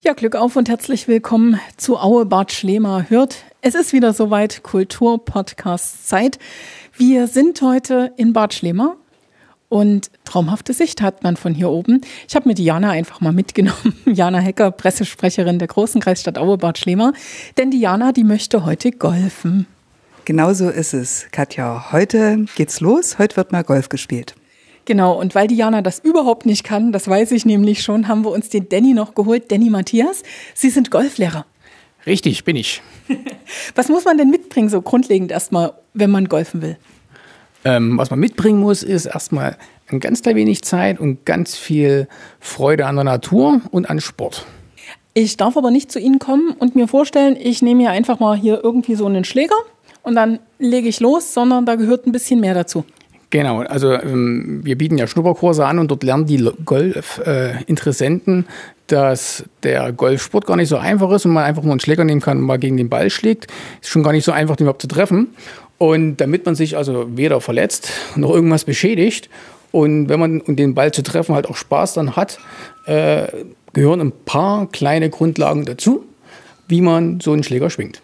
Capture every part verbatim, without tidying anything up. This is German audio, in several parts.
Ja, Glück auf und herzlich willkommen zu Aue Bad Schlema hört. Es ist wieder soweit Kultur-Podcast-Zeit. Wir sind heute in Bad Schlema und traumhafte Sicht hat man von hier oben. Ich habe mir die Jana einfach mal mitgenommen. Jana Hecker, Pressesprecherin der großen Kreisstadt Aue Bad Schlema. Denn die Jana, die möchte heute golfen. Genau so ist es, Katja. Heute geht's los. Heute wird mal Golf gespielt. Genau, und weil die Jana das überhaupt nicht kann, das weiß ich nämlich schon, haben wir uns den Danny noch geholt. Danny Matthias, Sie sind Golflehrer. Richtig, bin ich. Was muss man denn mitbringen, so grundlegend erstmal, wenn man golfen will? Ähm, was man mitbringen muss, ist erstmal ein ganz klein wenig Zeit und ganz viel Freude an der Natur und an Sport. Ich darf aber nicht zu Ihnen kommen und mir vorstellen, ich nehme hier einfach mal hier irgendwie so einen Schläger und dann lege ich los, sondern da gehört ein bisschen mehr dazu. Genau, also ähm, wir bieten ja Schnupperkurse an und dort lernen die Golf-Interessenten, äh, dass der Golfsport gar nicht so einfach ist und man einfach nur einen Schläger nehmen kann und mal gegen den Ball schlägt. Ist schon gar nicht so einfach, den überhaupt zu treffen. Und damit man sich also weder verletzt noch irgendwas beschädigt und wenn man und den Ball zu treffen halt auch Spaß dann hat, äh, gehören ein paar kleine Grundlagen dazu, wie man so einen Schläger schwingt.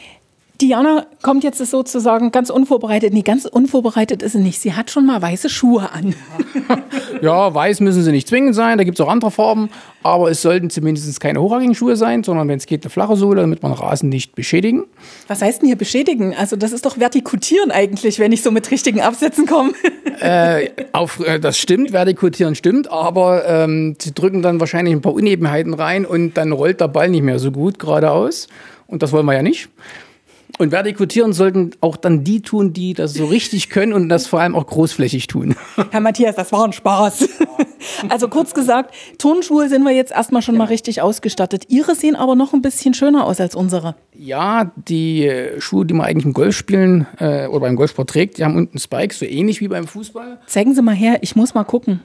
Diana kommt jetzt sozusagen ganz unvorbereitet. Nee, ganz unvorbereitet ist sie nicht. Sie hat schon mal weiße Schuhe an. Ja, weiß müssen sie nicht zwingend sein. Da gibt es auch andere Farben. Aber es sollten zumindest keine hochhackigen Schuhe sein, sondern wenn es geht, eine flache Sohle, damit man Rasen nicht beschädigen. Was heißt denn hier beschädigen? Also das ist doch vertikutieren eigentlich, wenn ich so mit richtigen Absätzen komme. äh, auf, äh, das stimmt, vertikutieren stimmt. Aber ähm, sie drücken dann wahrscheinlich ein paar Unebenheiten rein und dann rollt der Ball nicht mehr so gut geradeaus. Und das wollen wir ja nicht. Und vertikutieren sollten auch dann die tun, die das so richtig können und das vor allem auch großflächig tun. Herr Matthias, das war ein Spaß. Also kurz gesagt, Turnschuhe sind wir jetzt erstmal schon mal richtig ausgestattet. Ihre sehen aber noch ein bisschen schöner aus als unsere. Ja, die Schuhe, die man eigentlich im Golfspielen äh, oder beim Golfsport trägt, die haben unten Spikes, so ähnlich wie beim Fußball. Zeigen Sie mal her, ich muss mal gucken.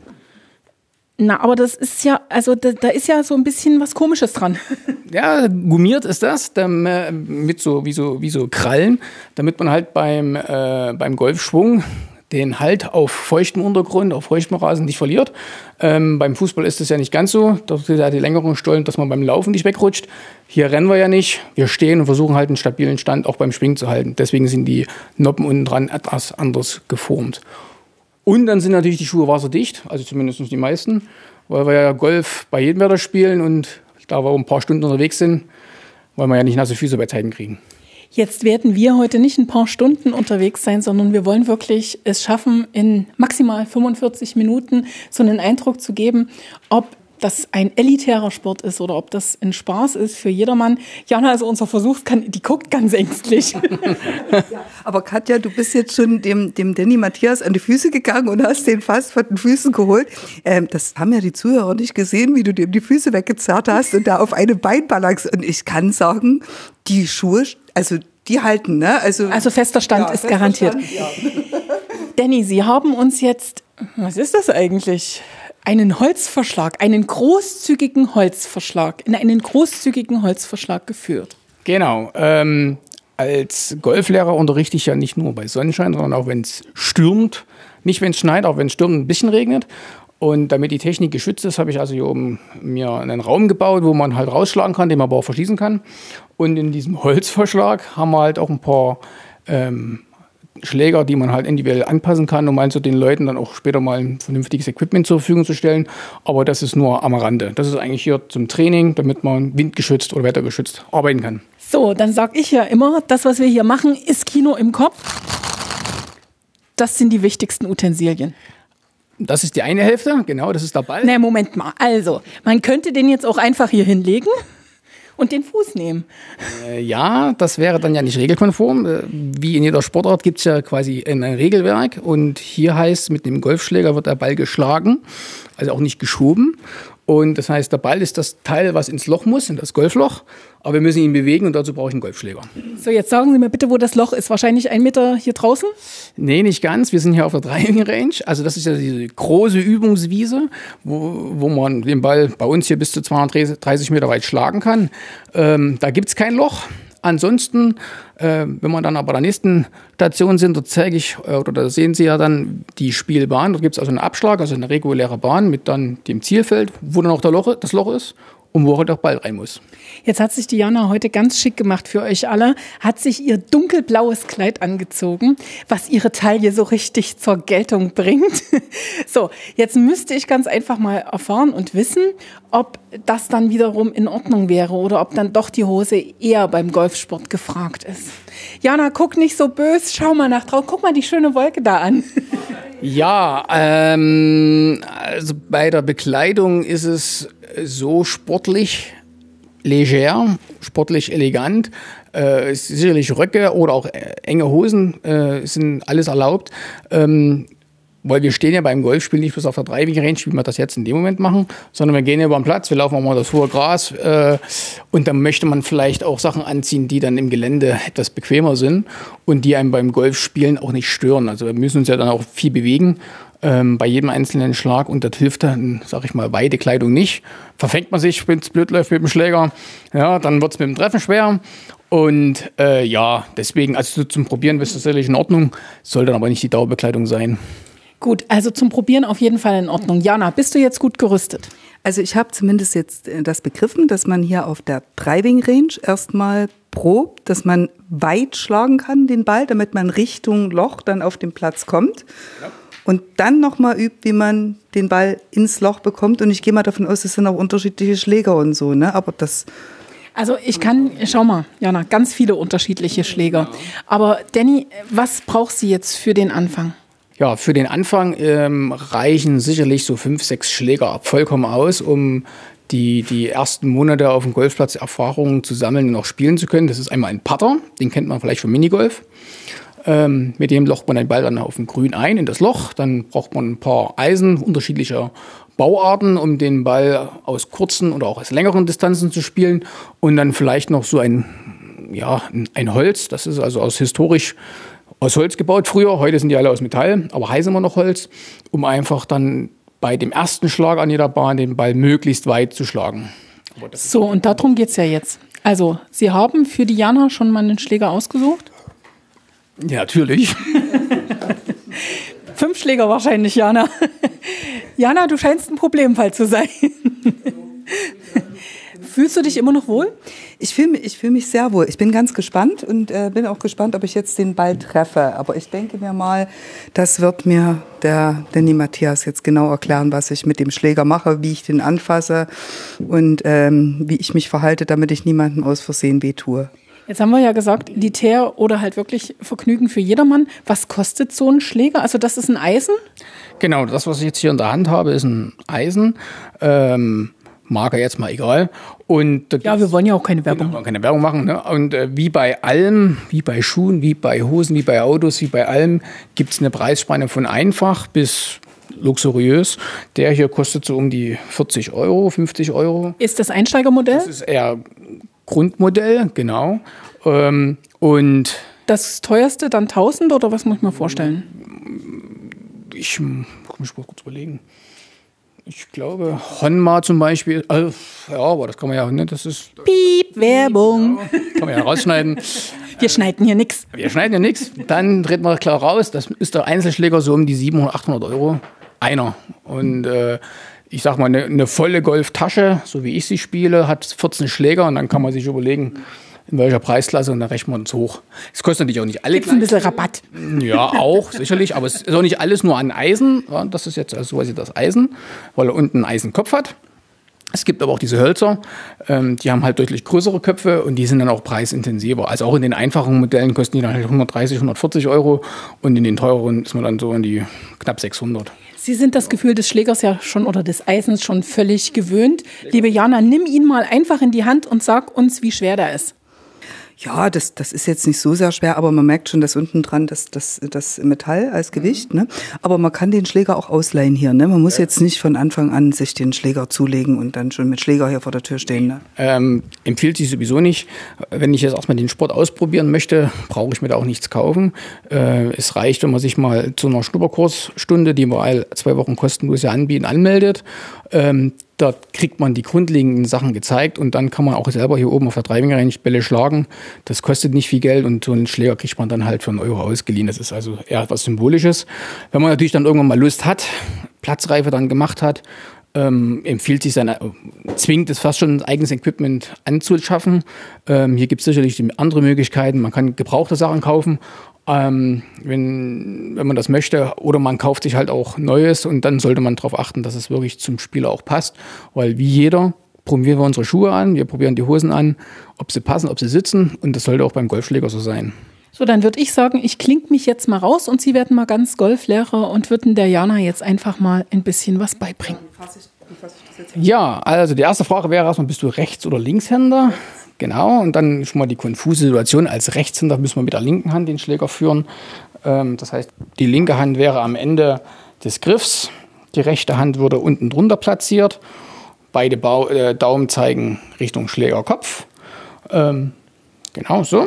Na, aber das ist ja, also da, da ist ja so ein bisschen was Komisches dran. Ja, gummiert ist das, mit so wie so wie so Krallen, damit man halt beim äh, beim Golfschwung den Halt auf feuchtem Untergrund, auf feuchtem Rasen nicht verliert. Ähm, beim Fußball ist das ja nicht ganz so. Da sind ja die längeren Stollen, dass man beim Laufen nicht wegrutscht. Hier rennen wir ja nicht. Wir stehen und versuchen halt einen stabilen Stand auch beim Schwingen zu halten. Deswegen sind die Noppen unten dran etwas anders geformt. Und dann sind natürlich die Schuhe wasserdicht, also zumindest die meisten, weil wir ja Golf bei jedem Wetter spielen und da wir ein paar Stunden unterwegs sind, wollen wir ja nicht nasse Füße bei Zeiten kriegen. Jetzt werden wir heute nicht ein paar Stunden unterwegs sein, sondern wir wollen wirklich es schaffen, in maximal fünfundvierzig Minuten so einen Eindruck zu geben, ob das ein elitärer Sport ist oder ob das ein Spaß ist für jedermann. Jana, also unser Versuch, die guckt ganz ängstlich. Ja, aber Katja, du bist jetzt schon dem, dem Danny Matthias an die Füße gegangen und hast den fast von den Füßen geholt. Ähm, das haben ja die Zuhörer nicht gesehen, wie du dem die Füße weggezerrt hast und da auf einem Bein balancierst. Und ich kann sagen, die Schuhe, also die halten, ne? Also, also fester Stand ja, ist fester garantiert. Stand, ja. Danny, Sie haben uns jetzt, was ist das eigentlich? Einen Holzverschlag, einen großzügigen Holzverschlag, in einen großzügigen Holzverschlag geführt. Genau. Ähm, als Golflehrer unterrichte ich ja nicht nur bei Sonnenschein, sondern auch wenn es stürmt. Nicht wenn es schneit, auch wenn es stürmt, ein bisschen regnet. Und damit die Technik geschützt ist, habe ich also hier oben mir einen Raum gebaut, wo man halt rausschlagen kann, den man aber auch verschließen kann. Und in diesem Holzverschlag haben wir halt auch ein paar ähm, Schläger, die man halt individuell anpassen kann, um also den Leuten dann auch später mal ein vernünftiges Equipment zur Verfügung zu stellen. Aber das ist nur am Rande. Das ist eigentlich hier zum Training, damit man windgeschützt oder wettergeschützt arbeiten kann. So, dann sage ich ja immer, das, was wir hier machen, ist Kino im Kopf. Das sind die wichtigsten Utensilien. Das ist die eine Hälfte, genau, das ist der Ball. Ne, Moment mal. Also, man könnte den jetzt auch einfach hier hinlegen und den Fuß nehmen. Äh, ja, das wäre dann ja nicht regelkonform. Äh, wie in jeder Sportart gibt es ja quasi ein Regelwerk. Und hier heißt, mit dem Golfschläger wird der Ball geschlagen, also auch nicht geschoben. Und das heißt, der Ball ist das Teil, was ins Loch muss, in das Golfloch. Aber wir müssen ihn bewegen und dazu brauche ich einen Golfschläger. So, jetzt sagen Sie mir bitte, wo das Loch ist. Wahrscheinlich ein Meter hier draußen? Nee, nicht ganz. Wir sind hier auf der Driving-Range. Also das ist ja diese große Übungswiese, wo, wo man den Ball bei uns hier bis zu zweihundertdreißig Meter weit schlagen kann. Ähm, da gibt es kein Loch. Ansonsten, äh, wenn wir dann aber bei der nächsten Station sind, dort zeige ich, äh, oder da sehen Sie ja dann die Spielbahn. Dort gibt es also einen Abschlag, also eine reguläre Bahn mit dann dem Zielfeld, wo dann auch der Loch, das Loch ist. und wo halt auch Ball rein muss. Jetzt hat sich Diana heute ganz schick gemacht für euch alle, hat sich ihr dunkelblaues Kleid angezogen, was ihre Taille so richtig zur Geltung bringt. So, jetzt müsste ich ganz einfach mal erfahren und wissen, ob das dann wiederum in Ordnung wäre oder ob dann doch die Hose eher beim Golfsport gefragt ist. Jana, guck nicht so böse, schau mal nach draußen, guck mal die schöne Wolke da an. Ja, ähm, also bei der Bekleidung ist es so sportlich, leger, sportlich elegant. Äh, sicherlich Röcke oder auch enge Hosen äh, sind alles erlaubt. Ähm, Weil wir stehen ja beim Golfspiel nicht bloß auf der Driving Range, wie wir das jetzt in dem Moment machen, sondern wir gehen ja über den Platz, wir laufen auch mal das hohe Gras äh, und dann möchte man vielleicht auch Sachen anziehen, die dann im Gelände etwas bequemer sind und die einem beim Golfspielen auch nicht stören. Also wir müssen uns ja dann auch viel bewegen ähm, bei jedem einzelnen Schlag und das hilft dann, sag ich mal, weite Kleidung nicht. Verfängt man sich, wenn es blöd läuft mit dem Schläger, ja, dann wird es mit dem Treffen schwer. Und äh, ja, deswegen, also zum Probieren ist das sicherlich in Ordnung, soll dann aber nicht die Dauerbekleidung sein. Gut, also zum Probieren auf jeden Fall in Ordnung. Jana, bist du jetzt gut gerüstet? Also ich habe zumindest jetzt das begriffen, dass man hier auf der Driving Range erstmal probt, dass man weit schlagen kann, den Ball, damit man Richtung Loch dann auf den Platz kommt. Ja. Und dann nochmal übt, wie man den Ball ins Loch bekommt. Und ich gehe mal davon aus, das sind auch unterschiedliche Schläger und so, ne? Aber das... Also ich kann, schau mal, Jana, ganz viele unterschiedliche Schläger. Aber Danny, was brauchst du jetzt für den Anfang? Ja, für den Anfang ähm, reichen sicherlich so fünf, sechs Schläger vollkommen aus, um die, die ersten Monate auf dem Golfplatz Erfahrungen zu sammeln und auch spielen zu können. Das ist einmal ein Putter, den kennt man vielleicht vom Minigolf. Ähm, mit dem locht man den Ball dann auf dem Grün ein, in das Loch. Dann braucht man ein paar Eisen unterschiedlicher Bauarten, um den Ball aus kurzen oder auch aus längeren Distanzen zu spielen. Und dann vielleicht noch so ein, ja, ein Holz, das ist also aus historisch aus Holz gebaut früher, heute sind die alle aus Metall, aber heiß immer noch Holz, um einfach dann bei dem ersten Schlag an jeder Bahn den Ball möglichst weit zu schlagen. So, und darum geht es ja jetzt. Also, Sie haben für die Jana schon mal einen Schläger ausgesucht? Ja, natürlich. Fünf Schläger wahrscheinlich, Jana. Jana, du scheinst ein Problemfall zu sein. Fühlst du dich immer noch wohl? Ich fühle mich, ich fühl mich sehr wohl. Ich bin ganz gespannt und äh, bin auch gespannt, ob ich jetzt den Ball treffe. Aber ich denke mir mal, das wird mir der Danny Matthias jetzt genau erklären, was ich mit dem Schläger mache, wie ich den anfasse und ähm, wie ich mich verhalte, damit ich niemandem aus Versehen wehtue. Jetzt haben wir ja gesagt, elitär oder halt wirklich Vergnügen für jedermann. Was kostet so ein Schläger? Also das ist ein Eisen? Genau, das, was ich jetzt hier in der Hand habe, ist ein Eisen. Ähm Marke jetzt mal egal. Und ja, wir wollen ja auch keine Werbung machen. Keine Werbung machen. Ne? Und äh, wie bei allem, wie bei Schuhen, wie bei Hosen, wie bei Autos, wie bei allem, gibt es eine Preisspanne von einfach bis luxuriös. Der hier kostet so um die vierzig Euro, fünfzig Euro. Ist das Einsteigermodell? Das ist eher Grundmodell, genau. Ähm, und das teuerste dann tausend oder was muss ich mir vorstellen? Ich muss mich mal kurz überlegen. Ich glaube, Honma zum Beispiel, also, ja, aber das kann man ja, ne, das ist... Piep, Werbung. Ja, kann man ja rausschneiden. Wir schneiden hier nichts. Wir schneiden ja nichts. Dann dreht man klar raus, das ist der Einzelschläger so um die siebenhundert, achthundert Euro. Einer. Und äh, ich sag mal, eine, eine volle Golftasche, so wie ich sie spiele, hat vierzehn Schläger und dann kann man sich überlegen, in welcher Preisklasse und dann rechnen wir uns hoch. Es kostet natürlich auch nicht alle. Gibt es ein bisschen Rabatt? Ja, auch, sicherlich, aber es ist auch nicht alles nur an Eisen. Ja, das ist jetzt also quasi das Eisen, weil er unten einen Eisenkopf hat. Es gibt aber auch diese Hölzer, ähm, die haben halt deutlich größere Köpfe und die sind dann auch preisintensiver. Also auch in den einfachen Modellen kosten die dann halt hundertdreißig, hundertvierzig Euro und in den teureren ist man dann so an die knapp sechshundert. Sie sind das Gefühl des Schlägers ja schon oder des Eisens schon völlig gewöhnt. Liebe Jana, nimm ihn mal einfach in die Hand und sag uns, wie schwer der ist. Ja, das, das ist jetzt nicht so sehr schwer, aber man merkt schon, dass unten dran das, das, das Metall als Gewicht, ne? Aber man kann den Schläger auch ausleihen hier, ne? Man muss ja. jetzt nicht von Anfang an sich den Schläger zulegen und dann schon mit Schläger hier vor der Tür stehen, ne? Ähm, empfiehlt sich sowieso nicht. Wenn ich jetzt erstmal den Sport ausprobieren möchte, brauche ich mir da auch nichts kaufen. Äh, es reicht, wenn man sich mal zu einer Schnupperkursstunde, die wir all zwei Wochen kostenlos ja anbieten, anmeldet. Ähm, Dort kriegt man die grundlegenden Sachen gezeigt und dann kann man auch selber hier oben auf der Driving Range Bälle schlagen. Das kostet nicht viel Geld und so einen Schläger kriegt man dann halt für einen Euro ausgeliehen. Das ist also eher etwas Symbolisches. Wenn man natürlich dann irgendwann mal Lust hat, Platzreife dann gemacht hat, ähm, empfiehlt sich seine, zwingt es fast schon ein eigenes Equipment anzuschaffen. Ähm, hier gibt es sicherlich andere Möglichkeiten. Man kann gebrauchte Sachen kaufen, ähm, wenn, wenn man das möchte. Oder man kauft sich halt auch Neues und dann sollte man darauf achten, dass es wirklich zum Spieler auch passt. Weil wie jeder probieren wir unsere Schuhe an, wir probieren die Hosen an, ob sie passen, ob sie sitzen. Und das sollte auch beim Golfschläger so sein. So, dann würde ich sagen, ich klinge mich jetzt mal raus und Sie werden mal ganz Golflehrer und würden der Jana jetzt einfach mal ein bisschen was beibringen. Ja, also die erste Frage wäre erstmal, bist du Rechts- oder Linkshänder? Genau, und dann schon mal die konfuse Situation. Als Rechtshänder müssen wir mit der linken Hand den Schläger führen. Ähm, das heißt, die linke Hand wäre am Ende des Griffs, die rechte Hand würde unten drunter platziert. Beide Bau- äh, Daumen zeigen Richtung Schlägerkopf. Ähm, genau so.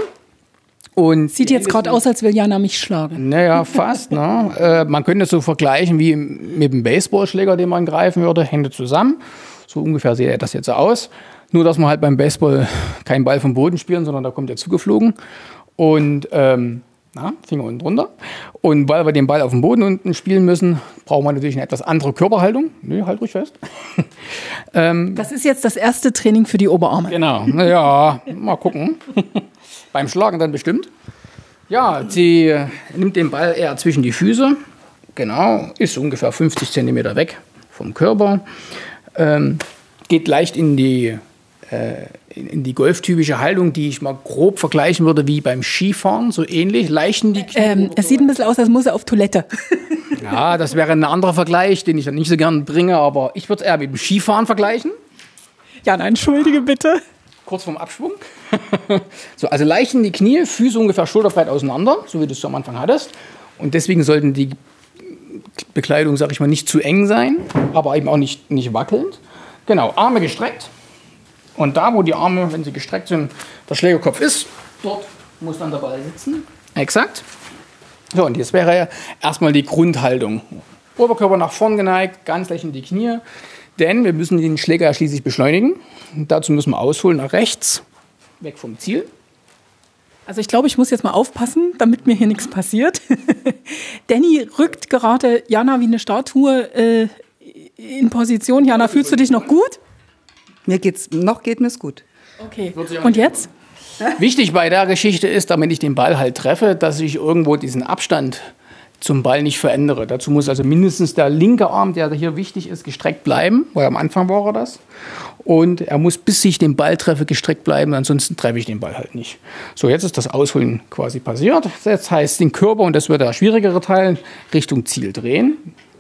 Und sieht jetzt gerade aus, als will Jana mich schlagen. Naja, fast. Ne? Äh, man könnte es so vergleichen wie mit dem Baseballschläger, den man greifen würde, Hände zusammen. So ungefähr sieht das jetzt aus. Nur, dass wir halt beim Baseball keinen Ball vom Boden spielen, sondern da kommt der zugeflogen. Und ähm, na, Finger unten drunter. Und weil wir den Ball auf dem Boden unten spielen müssen, brauchen wir natürlich eine etwas andere Körperhaltung. Nö, halt ruhig fest. ähm, das ist jetzt das erste Training für die Oberarme. Genau, naja, mal gucken. Beim Schlagen dann bestimmt. Ja, sie äh, nimmt den Ball eher zwischen die Füße. Genau, ist ungefähr fünfzig Zentimeter weg vom Körper. Ähm, geht leicht in die, äh, in, in die golftypische Haltung, die ich mal grob vergleichen würde wie beim Skifahren, so ähnlich. Leicht in die Knie. Ähm, es sieht ein bisschen aus, als muss er auf Toilette. Ja, das wäre ein anderer Vergleich, den ich dann nicht so gern bringe, aber ich würde es eher mit dem Skifahren vergleichen. Jana, entschuldige bitte. Kurz vorm Abschwung. So, also leicht in die Knie, Füße ungefähr schulterbreit auseinander, so wie du es am Anfang hattest. Und deswegen sollten die Bekleidung, sag ich mal, nicht zu eng sein, aber eben auch nicht, nicht wackelnd. Genau, Arme gestreckt. Und da, wo die Arme, wenn sie gestreckt sind, der Schlägerkopf ist, dort muss dann der Ball sitzen. Exakt. So, und jetzt wäre erstmal die Grundhaltung. Oberkörper nach vorn geneigt, ganz leicht in die Knie. Denn wir müssen den Schläger ja schließlich beschleunigen. Und dazu müssen wir ausholen nach rechts, weg vom Ziel. Also ich glaube, ich muss jetzt mal aufpassen, damit mir hier nichts passiert. Danny rückt gerade Jana wie eine Statue äh, in Position. Jana, fühlst du dich noch gut? Mir geht's, noch geht mir's gut. Okay, und jetzt? Wichtig bei der Geschichte ist, damit ich den Ball halt treffe, dass ich irgendwo diesen Abstand zum Ball nicht verändere. Dazu muss also mindestens der linke Arm, der hier wichtig ist, gestreckt bleiben, weil am Anfang war er das. Und er muss, bis ich den Ball treffe, gestreckt bleiben, ansonsten treffe ich den Ball halt nicht. So, jetzt ist das Ausholen quasi passiert. Jetzt heißt den Körper, und das wird der schwierigere Teil, Richtung Ziel drehen.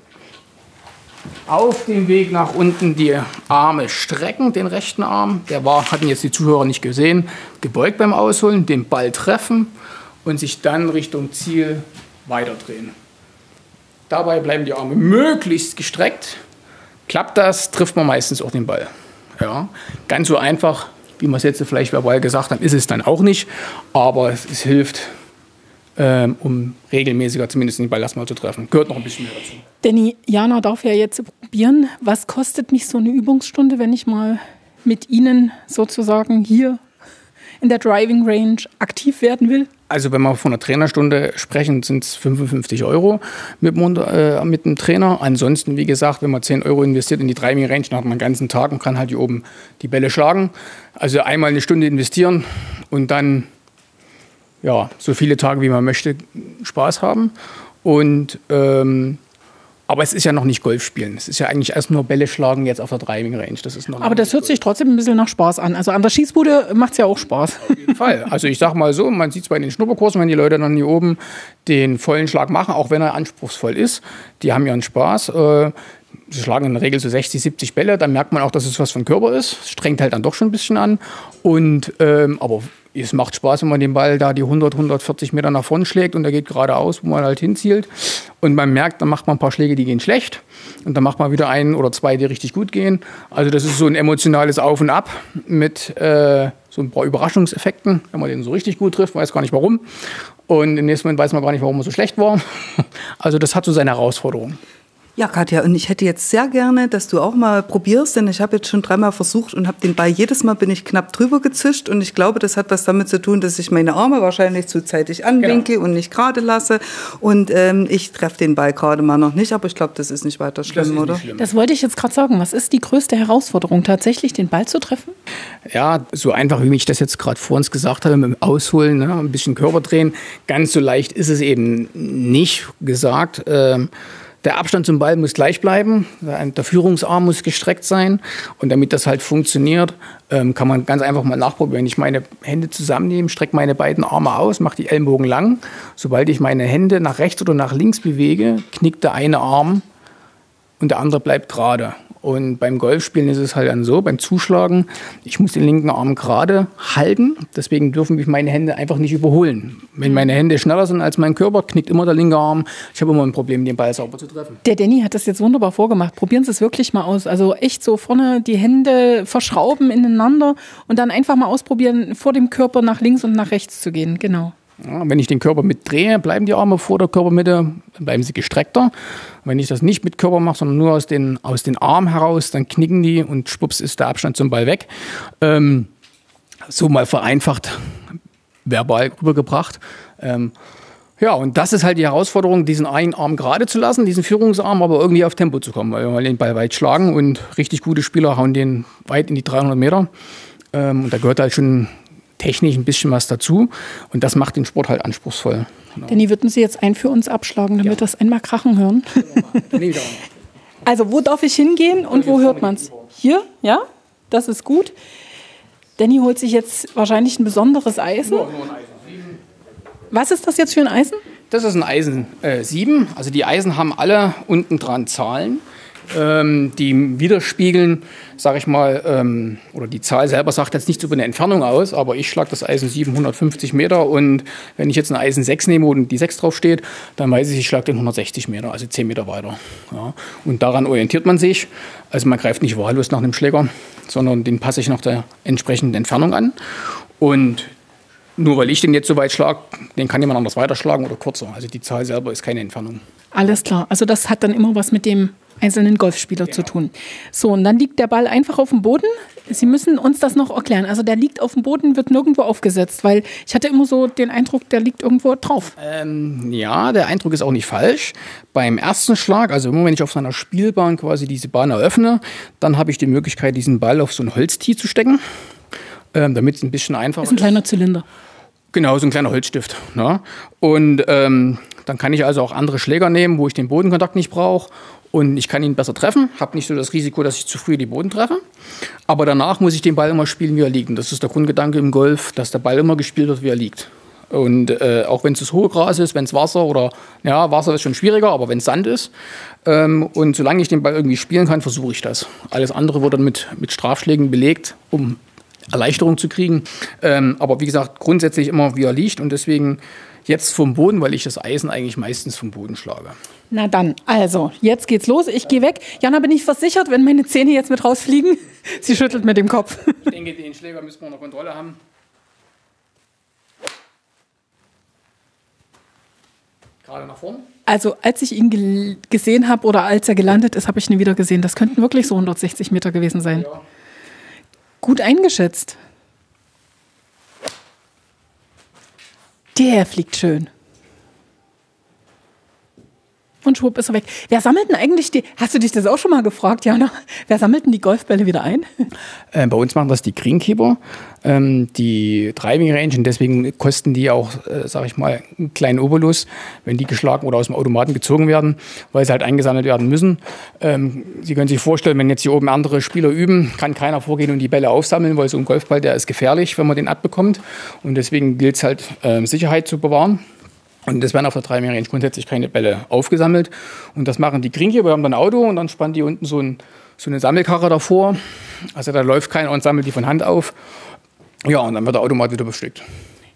Auf dem Weg nach unten die Arme strecken, den rechten Arm. Der war, hatten jetzt die Zuhörer nicht gesehen, gebeugt beim Ausholen, den Ball treffen und sich dann Richtung Ziel weiterdrehen. Dabei bleiben die Arme möglichst gestreckt. Klappt das, trifft man meistens auch den Ball. Ja, ganz so einfach, wie wir es jetzt vielleicht verbal gesagt haben, ist es dann auch nicht. Aber es, es hilft, ähm, um regelmäßiger zumindest den Ball erstmal zu treffen. Gehört noch ein bisschen mehr dazu. Danny, Jana darf ja jetzt probieren. Was kostet mich so eine Übungsstunde, wenn ich mal mit Ihnen sozusagen hier in der Driving Range aktiv werden will? Also wenn wir von einer Trainerstunde sprechen, sind es fünfundfünfzig Euro mit dem, äh, mit dem Trainer. Ansonsten, wie gesagt, wenn man zehn Euro investiert in die Driving Range, dann hat man den ganzen Tag und kann halt hier oben die Bälle schlagen. Also einmal eine Stunde investieren und dann ja, so viele Tage, wie man möchte, Spaß haben. Und ähm, aber es ist ja noch nicht Golf spielen. Es ist ja eigentlich erst nur Bälle schlagen jetzt auf der Driving Range. Das ist noch Aber das hört sich trotzdem ein bisschen nach Spaß an. Also an der Schießbude macht es ja auch Spaß. Auf jeden Fall. Also ich sag mal so, man sieht es bei den Schnupperkursen, wenn die Leute dann hier oben den vollen Schlag machen, auch wenn er anspruchsvoll ist, die haben ja einen Spaß. Sie schlagen in der Regel so sechzig, siebzig Bälle, dann merkt man auch, dass es was vom Körper ist. Es strengt halt dann doch schon ein bisschen an. Und, ähm, aber es macht Spaß, wenn man den Ball da die hundert, hundertvierzig Meter nach vorne schlägt und der geht geradeaus, wo man halt hinzielt. Und man merkt, dann macht man ein paar Schläge, die gehen schlecht. Und dann macht man wieder einen oder zwei, die richtig gut gehen. Also das ist so ein emotionales Auf und Ab mit äh, so ein paar Überraschungseffekten. Wenn man den so richtig gut trifft, weiß gar nicht warum. Und im nächsten Moment weiß man gar nicht, warum er so schlecht war. Also das hat so seine Herausforderung. Ja, Katja, und ich hätte jetzt sehr gerne, dass du auch mal probierst, denn ich habe jetzt schon dreimal versucht und habe den Ball, jedes Mal bin ich knapp drüber gezischt und ich glaube, das hat was damit zu tun, dass ich meine Arme wahrscheinlich zu zeitig anwinkel genau. und nicht gerade lasse und ähm, ich treffe den Ball gerade mal noch nicht, aber ich glaube, das ist nicht weiter schlimm, das ist oder? Nicht schlimm. Das wollte ich jetzt gerade sagen. Was ist die größte Herausforderung, tatsächlich den Ball zu treffen? Ja, so einfach, wie ich das jetzt gerade vor uns gesagt habe, mit dem Ausholen, ne, ein bisschen Körper drehen, ganz so leicht ist es eben nicht gesagt. Ähm, Der Abstand zum Ball muss gleich bleiben, der Führungsarm muss gestreckt sein und damit das halt funktioniert, kann man ganz einfach mal nachprobieren. Wenn ich meine Hände zusammennehme, strecke meine beiden Arme aus, mache die Ellenbogen lang. Sobald ich meine Hände nach rechts oder nach links bewege, knickt der eine Arm und der andere bleibt gerade. Und beim Golfspielen ist es halt dann so, beim Zuschlagen, ich muss den linken Arm gerade halten, deswegen dürfen mich meine Hände einfach nicht überholen. Wenn meine Hände schneller sind als mein Körper, knickt immer der linke Arm. Ich habe immer ein Problem, den Ball sauber zu treffen. Der Danny hat das jetzt wunderbar vorgemacht. Probieren Sie es wirklich mal aus. Also echt so vorne die Hände verschrauben ineinander und dann einfach mal ausprobieren, vor dem Körper nach links und nach rechts zu gehen. Genau. Ja, wenn ich den Körper mitdrehe, bleiben die Arme vor der Körpermitte, dann bleiben sie gestreckter. Wenn ich das nicht mit Körper mache, sondern nur aus den, aus den Armen heraus, dann knicken die und schwupps ist der Abstand zum Ball weg. Ähm, so mal vereinfacht verbal rübergebracht. Ähm, ja, und das ist halt die Herausforderung, diesen einen Arm gerade zu lassen, diesen Führungsarm, aber irgendwie auf Tempo zu kommen. Weil wir den Ball weit schlagen und richtig gute Spieler hauen den weit in die dreihundert Meter. Ähm, und da gehört halt schon technisch ein bisschen was dazu und das macht den Sport halt anspruchsvoll. Genau. Danny, würden Sie jetzt einen für uns abschlagen, damit wir ja. das einmal krachen hören? Also wo darf ich hingehen und wo hört man es? Hier, ja, das ist gut. Danny holt sich jetzt wahrscheinlich ein besonderes Eisen. Nur, nur ein Eisen. Was ist das jetzt für ein Eisen? Das ist ein Eisen äh, sieben. Also die Eisen haben alle unten dran Zahlen. Ähm, die widerspiegeln, sage ich mal, ähm, oder die Zahl selber sagt jetzt nichts über eine Entfernung aus, aber ich schlage das Eisen siebenhundertfünfzig Meter und wenn ich jetzt ein Eisen sechs nehme, wo die sechs drauf steht, dann weiß ich, ich schlage den hundertsechzig Meter, also zehn Meter weiter. Ja. Und daran orientiert man sich. Also man greift nicht wahllos nach einem Schläger, sondern den passe ich nach der entsprechenden Entfernung an. Und nur weil ich den jetzt so weit schlage, den kann jemand anders weiterschlagen oder kürzer. Also die Zahl selber ist keine Entfernung. Alles klar. Also das hat dann immer was mit dem einzelnen Golfspieler genau. zu tun. So, und dann liegt der Ball einfach auf dem Boden. Sie müssen uns das noch erklären. Also der liegt auf dem Boden, wird nirgendwo aufgesetzt, weil ich hatte immer so den Eindruck, der liegt irgendwo drauf. Ähm, ja, der Eindruck ist auch nicht falsch. Beim ersten Schlag, also immer wenn ich auf seiner Spielbahn quasi diese Bahn eröffne, dann habe ich die Möglichkeit, diesen Ball auf so ein Holztee zu stecken, ähm, damit es ein bisschen einfacher ist. Ist ein kleiner Zylinder. Genau, so ein kleiner Holzstift. Ne? Und ähm, dann kann ich also auch andere Schläger nehmen, wo ich den Bodenkontakt nicht brauche. Und ich kann ihn besser treffen, habe nicht so das Risiko, dass ich zu früh den Boden treffe. Aber danach muss ich den Ball immer spielen, wie er liegt. Und das ist der Grundgedanke im Golf, dass der Ball immer gespielt wird, wie er liegt. Und äh, auch wenn es das hohe Gras ist, wenn es Wasser oder, ja, Wasser ist schon schwieriger, aber wenn es Sand ist. Ähm, und solange ich den Ball irgendwie spielen kann, versuche ich das. Alles andere wird dann mit, mit Strafschlägen belegt, um Erleichterung zu kriegen. Ähm, aber wie gesagt, grundsätzlich immer, wie er liegt. Und deswegen jetzt vom Boden, weil ich das Eisen eigentlich meistens vom Boden schlage. Na dann, also, jetzt geht's los. Ich gehe weg. Jana, bin ich versichert, wenn meine Zähne jetzt mit rausfliegen? Sie schüttelt mit dem Kopf. Ich denke, den Schläger müssen wir unter Kontrolle haben. Gerade nach vorn. Also, als ich ihn ge- gesehen habe oder als er gelandet ist, habe ich ihn wieder gesehen. Das könnten wirklich so hundertsechzig Meter gewesen sein. Ja. Gut eingeschätzt. Der fliegt schön. Und schwupp ist er weg. Wer sammelt denn eigentlich die, hast du dich das auch schon mal gefragt, Jana? Wer sammelt denn die Golfbälle wieder ein? Äh, bei uns machen das die Greenkeeper, ähm, die Driving Range, und deswegen kosten die auch, äh, sag ich mal, einen kleinen Obolus, wenn die geschlagen oder aus dem Automaten gezogen werden, weil sie halt eingesammelt werden müssen. Ähm, Sie können sich vorstellen, wenn jetzt hier oben andere Spieler üben, kann keiner vorgehen und die Bälle aufsammeln, weil so ein Golfball, der ist gefährlich, wenn man den abbekommt. Und deswegen gilt es halt, äh, Sicherheit zu bewahren. Und es werden auf der Driving Range grundsätzlich keine Bälle aufgesammelt. Und das machen die Greenkeeper. Wir haben dann ein Auto und dann spannen die unten so, ein, so eine Sammelkarre davor. Also da läuft keiner und sammelt die von Hand auf. Ja, und dann wird der Automat wieder bestückt.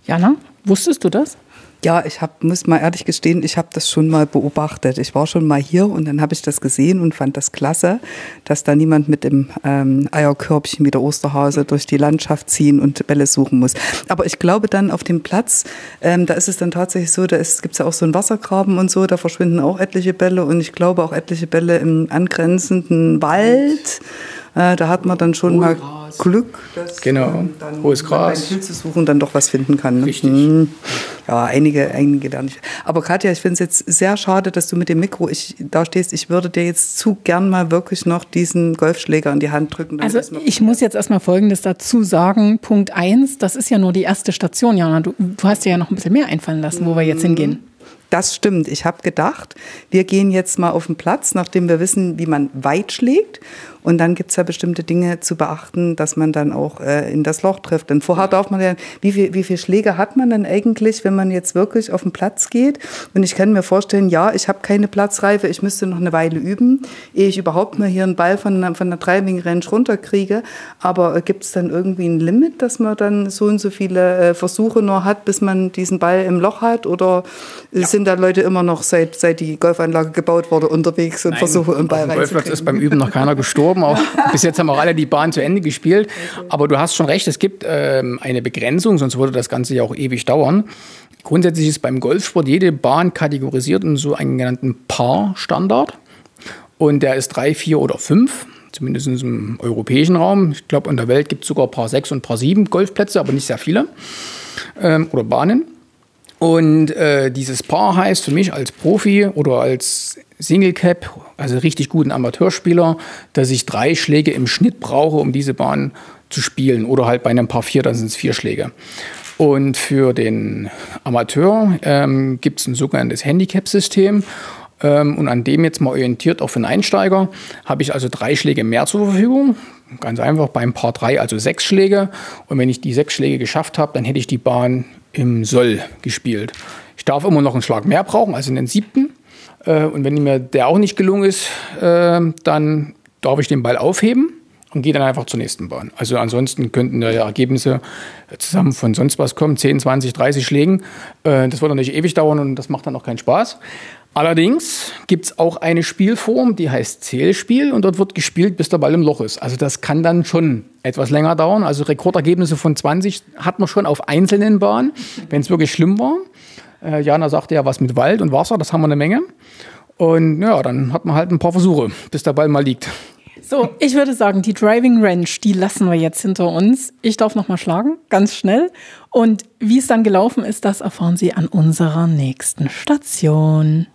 Jana, wusstest du das? Ja, ich hab, muss mal ehrlich gestehen, ich habe das schon mal beobachtet. Ich war schon mal hier und dann habe ich das gesehen und fand das klasse, dass da niemand mit dem ähm, Eierkörbchen wie der Osterhase durch die Landschaft ziehen und Bälle suchen muss. Aber ich glaube dann auf dem Platz, ähm, da ist es dann tatsächlich so, da gibt es ja auch so einen Wassergraben und so, da verschwinden auch etliche Bälle und ich glaube auch etliche Bälle im angrenzenden Wald. Äh, da hat man dann schon mal Glück, dass genau. man dann hohes Gras. beim Pilze suchen dann doch was finden kann. Ne? Richtig. Hm. Ja, einige, einige da nicht. Aber Katja, ich finde es jetzt sehr schade, dass du mit dem Mikro ich, da stehst. Ich würde dir jetzt zu gern mal wirklich noch diesen Golfschläger in die Hand drücken. Also ich muss jetzt erstmal Folgendes dazu sagen. Punkt eins, das ist ja nur die erste Station, Jana. Du, du hast dir ja noch ein bisschen mehr einfallen lassen, wo wir jetzt hingehen. Das stimmt. Ich habe gedacht, wir gehen jetzt mal auf den Platz, nachdem wir wissen, wie man weit schlägt. Und dann gibt es ja bestimmte Dinge zu beachten, dass man dann auch äh, in das Loch trifft. Denn vorher darf man ja, wie viel, wie viel Schläge hat man denn eigentlich, wenn man jetzt wirklich auf den Platz geht? Und ich kann mir vorstellen, ja, ich habe keine Platzreife, ich müsste noch eine Weile üben, ehe ich überhaupt mal hier einen Ball von, von der Driving Range runterkriege. Aber äh, gibt es dann irgendwie ein Limit, dass man dann so und so viele äh, Versuche nur hat, bis man diesen Ball im Loch hat? Oder ja. sind da Leute immer noch, seit, seit die Golfanlage gebaut wurde, unterwegs und Nein, versuchen, einen Ball reinzukriegen? Auf dem Golfplatz ist beim Üben noch keiner gestorben. Auch bis jetzt haben auch alle die Bahn zu Ende gespielt. Aber du hast schon recht, es gibt ähm, eine Begrenzung, sonst würde das Ganze ja auch ewig dauern. Grundsätzlich ist beim Golfsport jede Bahn kategorisiert in so einen genannten Par-Standard. Und der ist drei, vier oder fünf, zumindest im europäischen Raum. Ich glaube, in der Welt gibt es sogar Par sechs und Par sieben Golfplätze, aber nicht sehr viele. Ähm, oder Bahnen. Und äh, dieses Paar heißt für mich als Profi oder als Single Cap, also richtig guten Amateurspieler, dass ich drei Schläge im Schnitt brauche, um diese Bahn zu spielen. Oder halt bei einem Par vier, dann sind es vier Schläge. Und für den Amateur ähm, gibt es ein sogenanntes Handicap-System. Ähm, und an dem jetzt mal orientiert, auch für einen Einsteiger, habe ich also drei Schläge mehr zur Verfügung. Ganz einfach beim Par drei, also sechs Schläge. Und wenn ich die sechs Schläge geschafft habe, dann hätte ich die Bahn im Soll gespielt. Ich darf immer noch einen Schlag mehr brauchen, also einen siebten. Und wenn mir der auch nicht gelungen ist, dann darf ich den Ball aufheben und gehe dann einfach zur nächsten Bahn. Also ansonsten könnten da ja Ergebnisse zusammen von sonst was kommen, zehn, zwanzig, dreißig Schlägen. Das wird dann nicht ewig dauern und das macht dann auch keinen Spaß. Allerdings gibt es auch eine Spielform, die heißt Zählspiel und dort wird gespielt, bis der Ball im Loch ist. Also das kann dann schon etwas länger dauern. Also Rekordergebnisse von zwanzig hat man schon auf einzelnen Bahnen, wenn es wirklich schlimm war. Äh, Jana sagte ja was mit Wald und Wasser, das haben wir eine Menge. Und ja, dann hat man halt ein paar Versuche, bis der Ball mal liegt. So, ich würde sagen, die Driving Range, die lassen wir jetzt hinter uns. Ich darf noch mal schlagen, ganz schnell. Und wie es dann gelaufen ist, das erfahren Sie an unserer nächsten Station.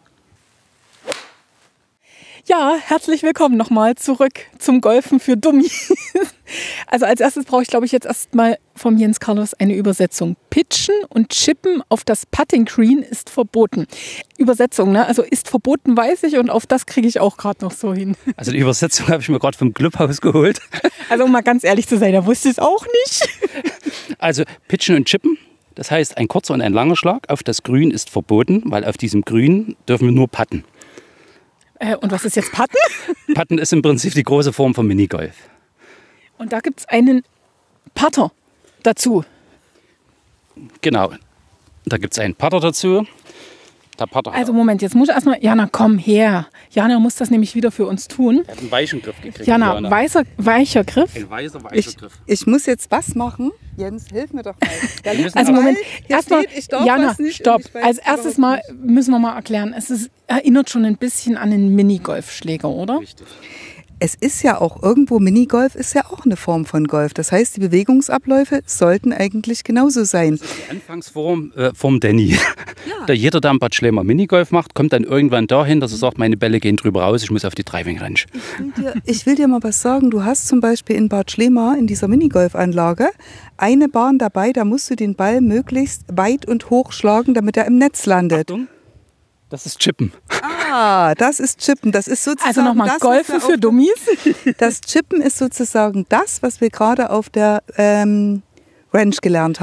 Ja, herzlich willkommen nochmal zurück zum Golfen für Dummies. Also als erstes brauche ich, glaube ich, jetzt erstmal vom Jens Carlos eine Übersetzung. Pitchen und Chippen auf das Putting Green ist verboten. Übersetzung, ne? Also ist verboten, weiß ich, und auf das kriege ich auch gerade noch so hin. Also die Übersetzung habe ich mir gerade vom Clubhaus geholt. Also um mal ganz ehrlich zu sein, da wusste ich es auch nicht. Also Pitchen und Chippen, das heißt ein kurzer und ein langer Schlag auf das Grün ist verboten, weil auf diesem Grün dürfen wir nur putten. Und was ist jetzt Putten? Putten ist im Prinzip die große Form von Minigolf. Und da gibt es einen Putter dazu. Genau, da gibt es einen Putter dazu. Der Putter also Moment, jetzt muss ich erstmal, Jana, komm her. Jana muss das nämlich wieder für uns tun. Er hat einen weichen Griff gekriegt. Jana, Jana. Weißer, weicher Griff. Ein weißer, weicher ich, Griff. Ich muss jetzt was machen. Jens, hilf mir doch mal. Also Moment, erstmal, Jana, stopp. Als erstes Mal müssen wir mal erklären, es ist, erinnert schon ein bisschen an einen Minigolfschläger, oder? Richtig. Es ist ja auch irgendwo, Minigolf ist ja auch eine Form von Golf. Das heißt, die Bewegungsabläufe sollten eigentlich genauso sein. Das ist die Anfangsform äh, vom Danny. Ja. Da jeder, der am Bad Schlema Minigolf macht, kommt dann irgendwann dahin, dass er sagt, meine Bälle gehen drüber raus, ich muss auf die Driving Range. Ich will dir, ich will dir mal was sagen. Du hast zum Beispiel in Bad Schlema, in dieser Minigolfanlage, eine Bahn dabei, da musst du den Ball möglichst weit und hoch schlagen, damit er im Netz landet. Achtung. Das ist Chippen. Ah, das ist Chippen. Das ist sozusagen also nochmal Golfen für Dummies. Das Chippen ist sozusagen das, was wir gerade auf der ähm, Range gelernt haben.